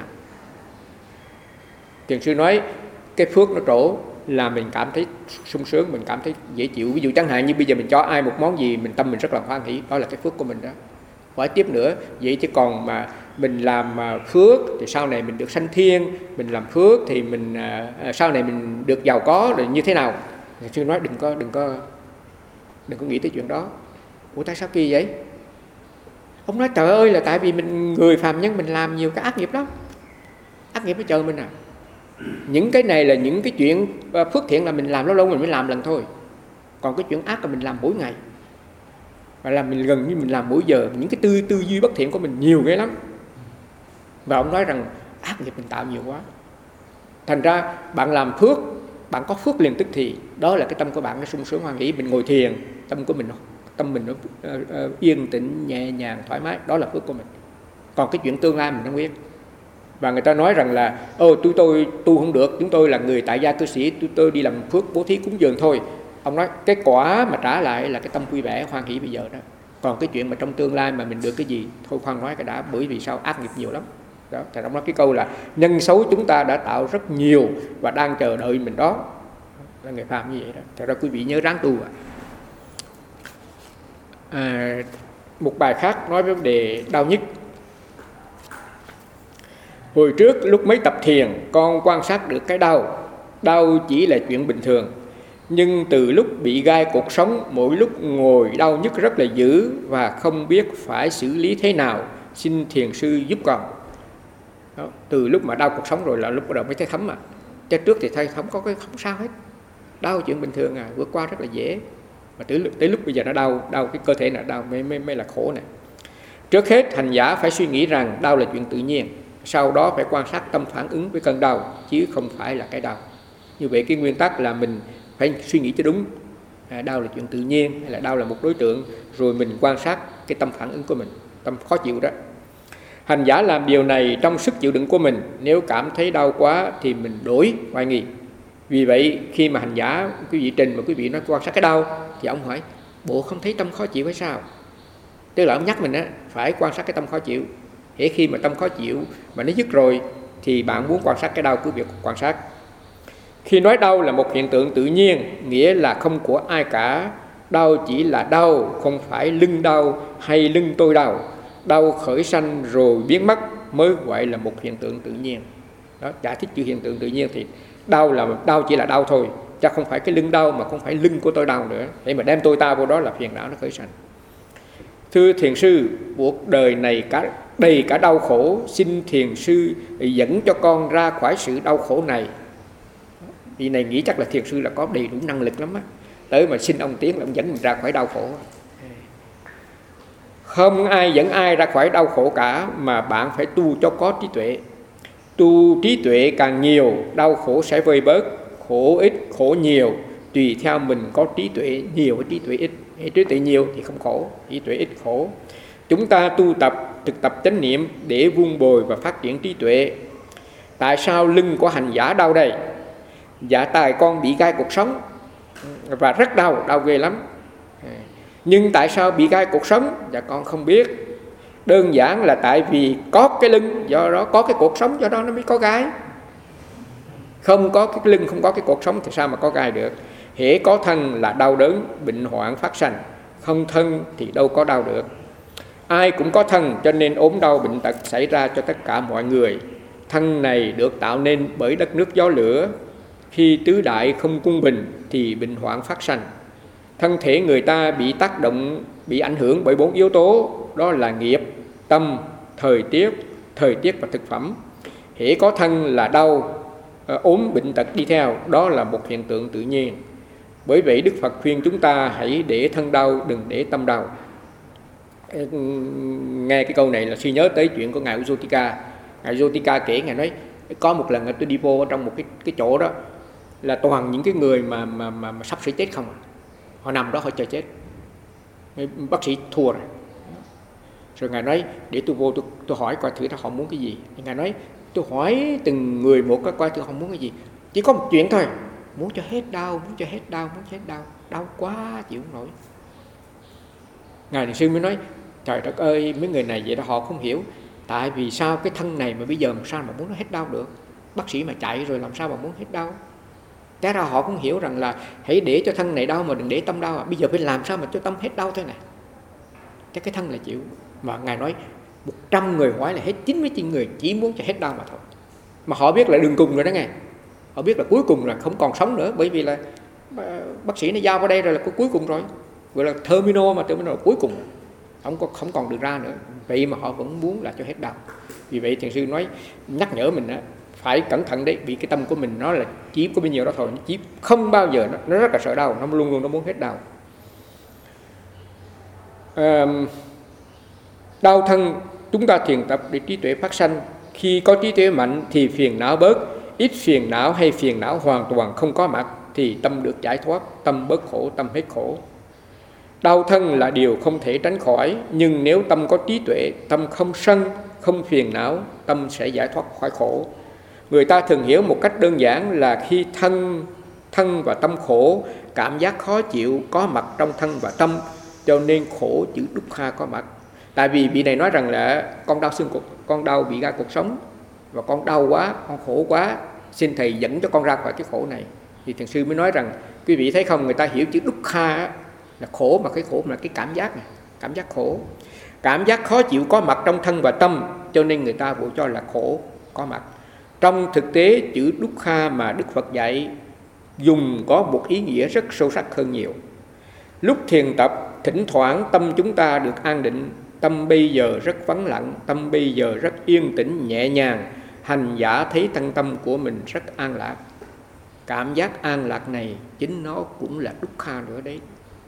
Thiền sư nói cái phước nó trổ là mình cảm thấy sung sướng, mình cảm thấy dễ chịu. Ví dụ chẳng hạn như bây giờ mình cho ai một món gì, mình tâm mình rất là hoan hỷ, đó là cái phước của mình đó. Hỏi tiếp nữa, vậy chứ còn mà mình làm phước thì sau này mình được sanh thiên, mình làm phước thì mình à, sau này mình được giàu có rồi như thế nào? Thiền sư nói đừng có đừng có đừng có nghĩ tới chuyện đó. Ủa tại sao kỳ vậy? Ông nói trời ơi là tại vì mình người phàm nhân mình làm nhiều cái ác nghiệp lắm, ác nghiệp nó chờ mình à. Những cái này là những cái chuyện phước thiện là mình làm lâu lâu mình mới làm lần thôi. Còn cái chuyện ác là mình làm mỗi ngày, và là mình gần như mình làm mỗi giờ. Những cái tư tư duy bất thiện của mình nhiều ghê lắm. Và ông nói rằng ác nghiệp mình tạo nhiều quá. Thành ra bạn làm phước, bạn có phước liền tức thì, đó là cái tâm của bạn nó sung sướng hoan hỷ. Mình ngồi thiền, tâm của mình tâm mình nó uh, uh, yên tĩnh, nhẹ nhàng, thoải mái, đó là phước của mình. Còn cái chuyện tương lai mình không biết. Và người ta nói rằng là ô tôi tôi tu không được, chúng tôi là người tại gia cư sĩ, tôi tôi đi làm phước bố thí cúng dường thôi. Ông nói cái quả mà trả lại là cái tâm vui vẻ hoan hỷ bây giờ đó. Còn cái chuyện mà trong tương lai mà mình được cái gì thôi khoan nói cái đã, bởi vì sao ác nghiệp nhiều lắm đó. Thì ông nói cái câu là nhân xấu chúng ta đã tạo rất nhiều và đang chờ đợi mình đó, là người phàm như vậy đó. Thật ra quý vị nhớ ráng tu ạ. À, một bài khác nói về vấn đề đau nhức. Hồi trước lúc mới tập thiền, con quan sát được cái đau. Đau chỉ là chuyện bình thường. Nhưng từ lúc bị gai cột sống, mỗi lúc ngồi đau nhức rất là dữ và không biết phải xử lý thế nào. Xin thiền sư giúp con. Đó, từ lúc mà đau cột sống rồi là lúc bắt đầu mới thấy thấm à. Chứ trước thì thấy thấm có cái không sao hết. Đau chuyện bình thường à, vượt qua rất là dễ. Mà tới, tới lúc bây giờ nó đau, đau cái cơ thể là đau mới, mới, mới là khổ này. Trước hết hành giả phải suy nghĩ rằng đau là chuyện tự nhiên. Sau đó phải quan sát tâm phản ứng với cơn đau, chứ không phải là cái đau. Như vậy cái nguyên tắc là mình phải suy nghĩ cho đúng. À, đau là chuyện tự nhiên hay là đau là một đối tượng, rồi mình quan sát cái tâm phản ứng của mình, tâm khó chịu đó. Hành giả làm điều này trong sức chịu đựng của mình. Nếu cảm thấy đau quá thì mình đổi hoài nghi. Vì vậy khi mà hành giả, quý vị trình mà quý vị nói quan sát cái đau, thì ông hỏi bộ không thấy tâm khó chịu hay sao? Tức là ông nhắc mình á, phải quan sát cái tâm khó chịu. Thế khi mà tâm khó chịu mà nó dứt rồi thì bạn muốn quan sát cái đau, quý vị quan sát. Khi nói đau là một hiện tượng tự nhiên, nghĩa là không của ai cả. Đau chỉ là đau, không phải lưng đau hay lưng tôi đau. Đau khởi sanh rồi biến mất mới gọi là một hiện tượng tự nhiên. Đó, giải thích chữ hiện tượng tự nhiên thì đau là đau chỉ là đau thôi, chắc không phải cái lưng đau mà không phải lưng của tôi đau nữa. Để mà đem tôi ta vô đó là phiền não nó khởi sanh. Thưa thiền sư, cuộc đời này cả đầy cả đau khổ, xin thiền sư dẫn cho con ra khỏi sự đau khổ này. Vì này nghĩ chắc là thiền sư là có đầy đủ năng lực lắm á, tới mà xin ông Tiến là ông dẫn mình ra khỏi đau khổ. Không ai dẫn ai ra khỏi đau khổ cả, mà bạn phải tu cho có trí tuệ. Tu trí tuệ càng nhiều, đau khổ sẽ vơi bớt. Khổ ít, khổ nhiều, tùy theo mình có trí tuệ nhiều hay trí tuệ ít. Trí tuệ nhiều thì không khổ, trí tuệ ít khổ. Chúng ta tu tập, thực tập chánh niệm để vun bồi và phát triển trí tuệ. Tại sao lưng của hành giả đau đây? Dạ tài con bị gai cột sống và rất đau, đau ghê lắm. Nhưng tại sao bị gai cuộc sống? Dạ con không biết. Đơn giản là tại vì có cái lưng, do đó có cái cuộc sống, do đó nó mới có gai. Không có cái lưng, không có cái cuộc sống thì sao mà có gai được? Hễ có thân là đau đớn, bệnh hoạn phát sanh. Không thân thì đâu có đau được. Ai cũng có thân, cho nên ốm đau bệnh tật xảy ra cho tất cả mọi người. Thân này được tạo nên bởi đất nước gió lửa. Khi tứ đại không cung bình thì bệnh hoạn phát sanh. Thân thể người ta bị tác động, bị ảnh hưởng bởi bốn yếu tố, đó là nghiệp, tâm, thời tiết, thời tiết và thực phẩm. Hễ có thân là đau, ốm bệnh tật đi theo, đó là một hiện tượng tự nhiên. Bởi vậy Đức Phật khuyên chúng ta hãy để thân đau, đừng để tâm đau. Nghe cái câu này là suy nhớ tới chuyện của Ngài Ujotika. Ngài Ujotika kể, Ngài nói có một lần tôi đi vô trong một cái, cái chỗ đó là toàn những cái người mà, mà, mà, mà sắp sửa chết không. Họ nằm đó họ chờ chết. Bác sĩ thua rồi. Rồi Ngài nói để tôi vô tôi, tôi hỏi coi thử họ muốn cái gì. Ngài nói tôi hỏi từng người một cái coi thử họ muốn cái gì. Chỉ có một chuyện thôi, muốn cho hết đau, muốn cho hết đau, muốn cho hết đau. Đau quá chịu không nổi. Ngài Thiền Sư mới nói trời đất ơi, mấy người này vậy đó họ không hiểu. Tại vì sao cái thân này mà bây giờ làm sao mà muốn nó hết đau được? Bác sĩ mà chạy rồi làm sao mà muốn hết đau? Thế ra họ cũng hiểu rằng là hãy để cho thân này đau mà đừng để tâm đau. À. Bây giờ phải làm sao mà cho tâm hết đau thế này? Cái cái thân là chịu. Mà Ngài nói một trăm người hỏi là hết chín mươi chín người chỉ muốn cho hết đau mà thôi. Mà họ biết là đường cùng rồi đó nghe. Họ biết là cuối cùng là không còn sống nữa. Bởi vì là bác sĩ nó giao vào đây rồi là cuối cùng rồi. Gọi là terminal mà terminal là cuối cùng. Không, có, không còn được ra nữa. Vậy mà họ vẫn muốn là cho hết đau. Vì vậy Thiền Sư nói nhắc nhở mình á, phải cẩn thận đấy. Vì cái tâm của mình nó là chỉ có bao nhiêu đó thôi. Nó chỉ không bao giờ, nó, nó rất là sợ đau. Nó luôn luôn nó muốn hết đau. à, Đau thân chúng ta thiền tập để trí tuệ phát sanh. Khi có trí tuệ mạnh thì phiền não bớt. Ít phiền não hay phiền não hoàn toàn không có mặt thì tâm được giải thoát, tâm bớt khổ, tâm hết khổ. Đau thân là điều không thể tránh khỏi, nhưng nếu tâm có trí tuệ, tâm không sân, không phiền não, tâm sẽ giải thoát khỏi khổ. Người ta thường hiểu một cách đơn giản là khi thân, thân và tâm khổ, cảm giác khó chịu có mặt trong thân và tâm, cho nên khổ chữ dukkha có mặt. Tại vì vị này nói rằng là con đau xương cột, con đau bị gai cuộc sống, và con đau quá, con khổ quá, xin Thầy dẫn cho con ra khỏi cái khổ này. Thì Thiền Sư mới nói rằng, quý vị thấy không, người ta hiểu chữ dukkha là khổ, mà cái khổ là cái cảm giác này, cảm giác khổ. Cảm giác khó chịu có mặt trong thân và tâm, cho nên người ta bộ cho là khổ có mặt. Trong thực tế, chữ dukkha mà Đức Phật dạy dùng có một ý nghĩa rất sâu sắc hơn nhiều. Lúc thiền tập, thỉnh thoảng tâm chúng ta được an định. Tâm bây giờ rất vắng lặng, tâm bây giờ rất yên tĩnh, nhẹ nhàng. Hành giả thấy thân tâm của mình rất an lạc. Cảm giác an lạc này chính nó cũng là dukkha nữa đấy.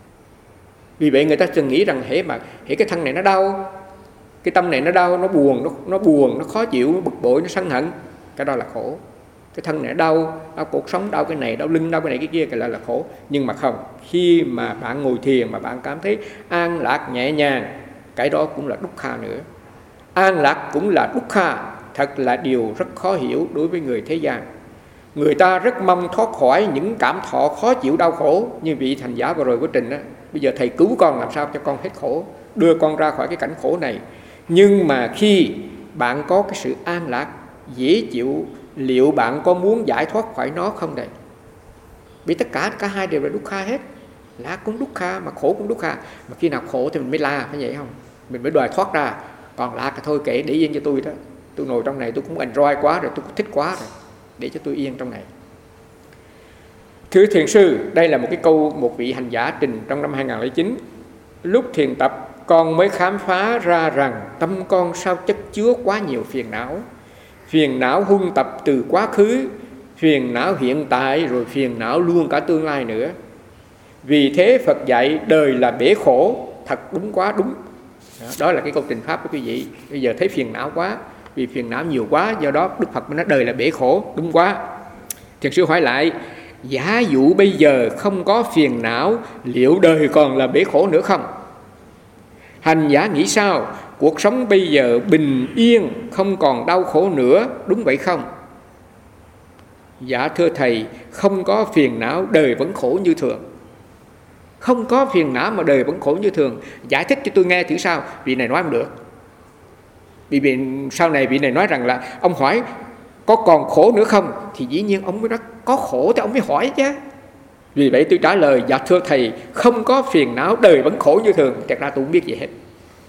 Vì vậy người ta thường nghĩ rằng hễ mà hễ cái thân này nó đau, cái tâm này nó đau, nó buồn, nó, nó buồn, nó khó chịu, nó bực bội, nó sân hận, cái đó là khổ. Cái thân này đau, đau cuộc sống, đau cái này, đau lưng, đau cái này cái kia, cái là là khổ. Nhưng mà không, khi mà bạn ngồi thiền mà bạn cảm thấy an lạc nhẹ nhàng, cái đó cũng là dukkha nữa. An lạc cũng là dukkha, thật là điều rất khó hiểu đối với người thế gian. Người ta rất mong thoát khỏi những cảm thọ khó chịu đau khổ. Như vị thành giả vừa rồi của Trình đó, bây giờ Thầy cứu con làm sao cho con hết khổ, đưa con ra khỏi cái cảnh khổ này. Nhưng mà khi bạn có cái sự an lạc, dễ chịu, liệu bạn có muốn giải thoát khỏi nó không đây? Vì tất cả cả hai đều là dukkha hết. Lạc cũng dukkha mà khổ cũng dukkha. Mà khi nào khổ thì mình mới la, phải vậy không? Mình mới đòi thoát ra. Còn lạc thì thôi kệ, để yên cho tôi đó. Tôi ngồi trong này tôi cũng enjoy quá rồi, tôi cũng thích quá rồi, để cho tôi yên trong này. Thưa Thiền Sư, đây là một cái câu một vị hành giả trình trong năm hai không không chín. Lúc thiền tập, con mới khám phá ra rằng tâm con sao chất chứa quá nhiều phiền não. Phiền não huân tập từ quá khứ, phiền não hiện tại, rồi phiền não luôn cả tương lai nữa. Vì thế Phật dạy đời là bể khổ, thật đúng quá đúng. Đó, đó là cái câu trình pháp của quý vị. Bây giờ thấy phiền não quá, vì phiền não nhiều quá, do đó Đức Phật mới nói đời là bể khổ, đúng quá. Thiền Sư hỏi lại, giả dụ bây giờ không có phiền não, liệu đời còn là bể khổ nữa không? Hành giả nghĩ sao? Cuộc sống bây giờ bình yên, không còn đau khổ nữa, đúng vậy không? Dạ thưa Thầy, không có phiền não, đời vẫn khổ như thường. Không có phiền não mà đời vẫn khổ như thường. Giải thích cho tôi nghe thử sao? Vị này nói không được. Vì vị, sau này vị này nói rằng là ông hỏi có còn khổ nữa không? Thì dĩ nhiên ông mới nói có khổ thì ông mới hỏi chứ. Vì vậy tôi trả lời: dạ thưa thầy, không có phiền não, đời vẫn khổ như thường. Thật ra tôi không biết gì hết.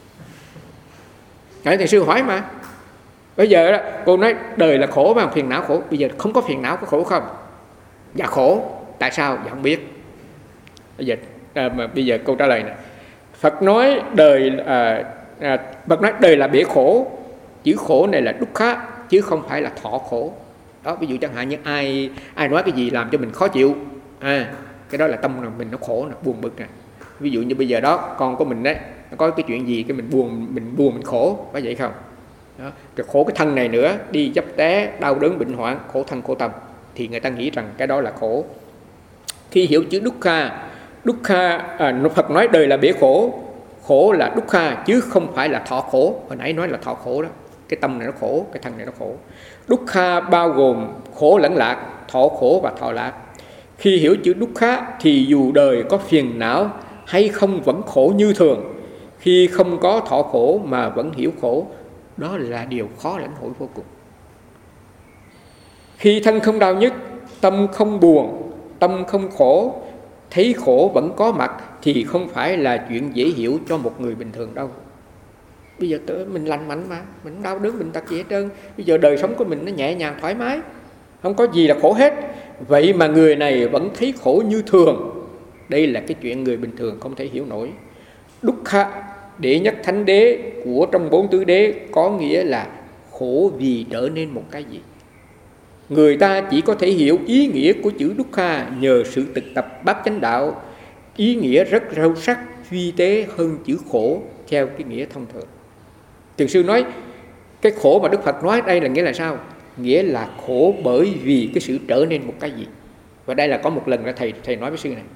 Đấy, thầy sư hỏi mà. Bây giờ đó, cô nói đời là khổ mà phiền não khổ. Bây giờ không có phiền não có khổ không? Dạ khổ. Tại sao? Dạ không biết. Bây giờ à, mà bây giờ câu trả lời này. Phật nói đời à, à, Phật nói đời là bể khổ. Chữ khổ này là dukkha chứ không phải là thọ khổ. Đó, ví dụ chẳng hạn như ai ai nói cái gì làm cho mình khó chịu, à, cái đó là tâm là mình nó khổ, nó buồn bực nè. Ví dụ như bây giờ đó con của mình đấy, nó có cái chuyện gì cái mình buồn, mình buồn mình khổ, phải vậy không? Đó, rồi khổ cái thân này nữa, đi dấp té, đau đớn bệnh hoạn, khổ thân khổ tâm, thì người ta nghĩ rằng cái đó là khổ. Khi hiểu chữ dukkha, dukkha à, Phật nói đời là bể khổ, khổ là dukkha chứ không phải là thọ khổ. Hồi nãy nói là thọ khổ đó, cái tâm này nó khổ, cái thân này nó khổ. Dukkha bao gồm khổ lẫn lạc, thọ khổ và thọ lạc. Khi hiểu chữ dukkha thì dù đời có phiền não hay không vẫn khổ như thường. Khi không có thọ khổ mà vẫn hiểu khổ, đó là điều khó lãnh hội vô cùng. Khi thân không đau nhức, tâm không buồn, tâm không khổ, thấy khổ vẫn có mặt thì không phải là chuyện dễ hiểu cho một người bình thường đâu. Bây giờ mình lành mạnh mà, mình không đau đớn bệnh tật gì hết trơn. Bây giờ đời sống của mình nó nhẹ nhàng thoải mái, không có gì là khổ hết. Vậy mà người này vẫn thấy khổ như thường. Đây là cái chuyện người bình thường không thể hiểu nổi. Dukkha, đệ nhất thánh đế của trong bốn tứ đế, có nghĩa là khổ vì trở nên một cái gì. Người ta chỉ có thể hiểu ý nghĩa của chữ dukkha nhờ sự thực tập bát chánh đạo. Ý nghĩa rất sâu sắc, vi tế hơn chữ khổ theo cái nghĩa thông thường. Thiền sư nói cái khổ mà Đức Phật nói đây là nghĩa là sao? Nghĩa là khổ bởi vì cái sự trở nên một cái gì. Và đây là có một lần là thầy thầy nói với sư này.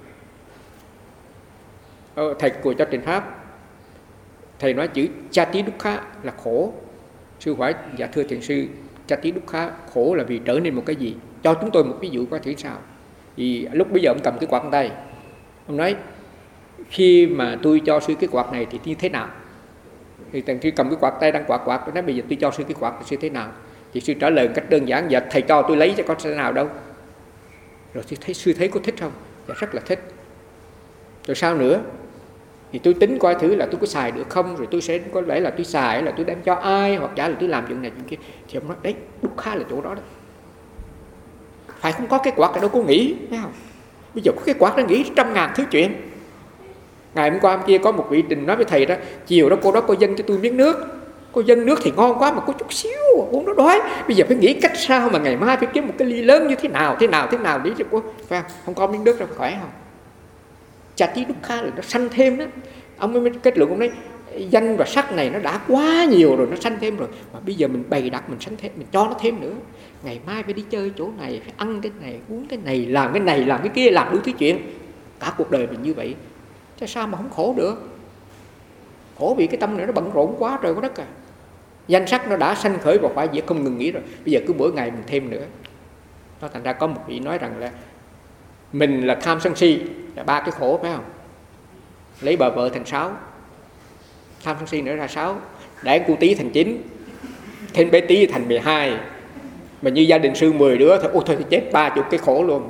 Ờ, thầy của cho trình pháp, thầy nói chữ chati dukkha là khổ. Sư hỏi: dạ thưa thiền sư, chati dukkha khổ là vì trở nên một cái gì? Cho chúng tôi một ví dụ coi thử sao. Thì lúc bây giờ ông cầm cái quạt tay, ông nói khi mà tôi cho sư cái quạt này thì như thế nào? Thì thằng sư cầm cái quạt tay đang quạt quạt, tôi nói bây giờ tôi cho sư cái quạt thì sư thế nào? Thì sư trả lời một cách đơn giản: dạ thầy cho tôi lấy chứ có thế nào đâu. Rồi sư thấy, sư thấy có thích không? Dạ rất là thích. Rồi sao nữa? Thì tôi tính coi thử là tôi có xài được không, rồi tôi sẽ có lẽ là tôi xài là tôi đem cho ai, hoặc giả là tôi làm chuyện này chuyện kia. Thì ông nói đấy, dukkha là chỗ đó đó. Phải không có cái quạt là đâu có nghĩ, thấy không? Bây giờ có cái quạt nó nghĩ trăm ngàn thứ chuyện. Ngày hôm qua hôm kia có một vị trình nói với thầy đó, chiều đó cô đó cô dâng cho tôi miếng nước. Cô dâng nước thì ngon quá mà có chút xíu uống nó đói. Bây giờ phải nghĩ cách sao mà ngày mai phải kiếm một cái ly lớn như thế nào, thế nào, thế nào để cho cô, phải không? Không có miếng nước đâu, khỏe không? Chati dukkha là nó sanh thêm đó. Ông mới kết luận ông nói danh và sắc này nó đã quá nhiều rồi, nó sanh thêm rồi. Mà bây giờ mình bày đặt mình sanh thêm, mình cho nó thêm nữa. Ngày mai phải đi chơi chỗ này, phải ăn cái này, uống cái này, làm cái này, làm cái kia, làm đủ thứ chuyện. Cả cuộc đời mình như vậy, chứ sao mà không khổ được? Khổ vì cái tâm này nó bận rộn quá trời quá đất à. Danh sắc nó đã sanh khởi và phải diệt không ngừng nghỉ rồi. Bây giờ cứ mỗi ngày mình thêm nữa. Đó, thành ra có một vị nói rằng là mình là tham sân si là ba cái khổ, phải không? Lấy bà vợ thành sáu, tham sân si nữa ra sáu, đẻ cô tí thành chín, thêm bé tí thành mười hai. Mà như gia đình sư mười đứa thì ôi thôi thì chết ba chục cái khổ luôn.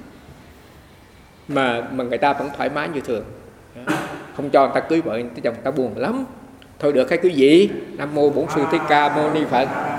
Mà mà người ta vẫn thoải mái như thường. Không cho người ta cưới vợ, người ta chồng người ta buồn lắm. Thôi được hay cứ gì, Nam mô Bổn Sư Thích Ca Mâu Ni Phật.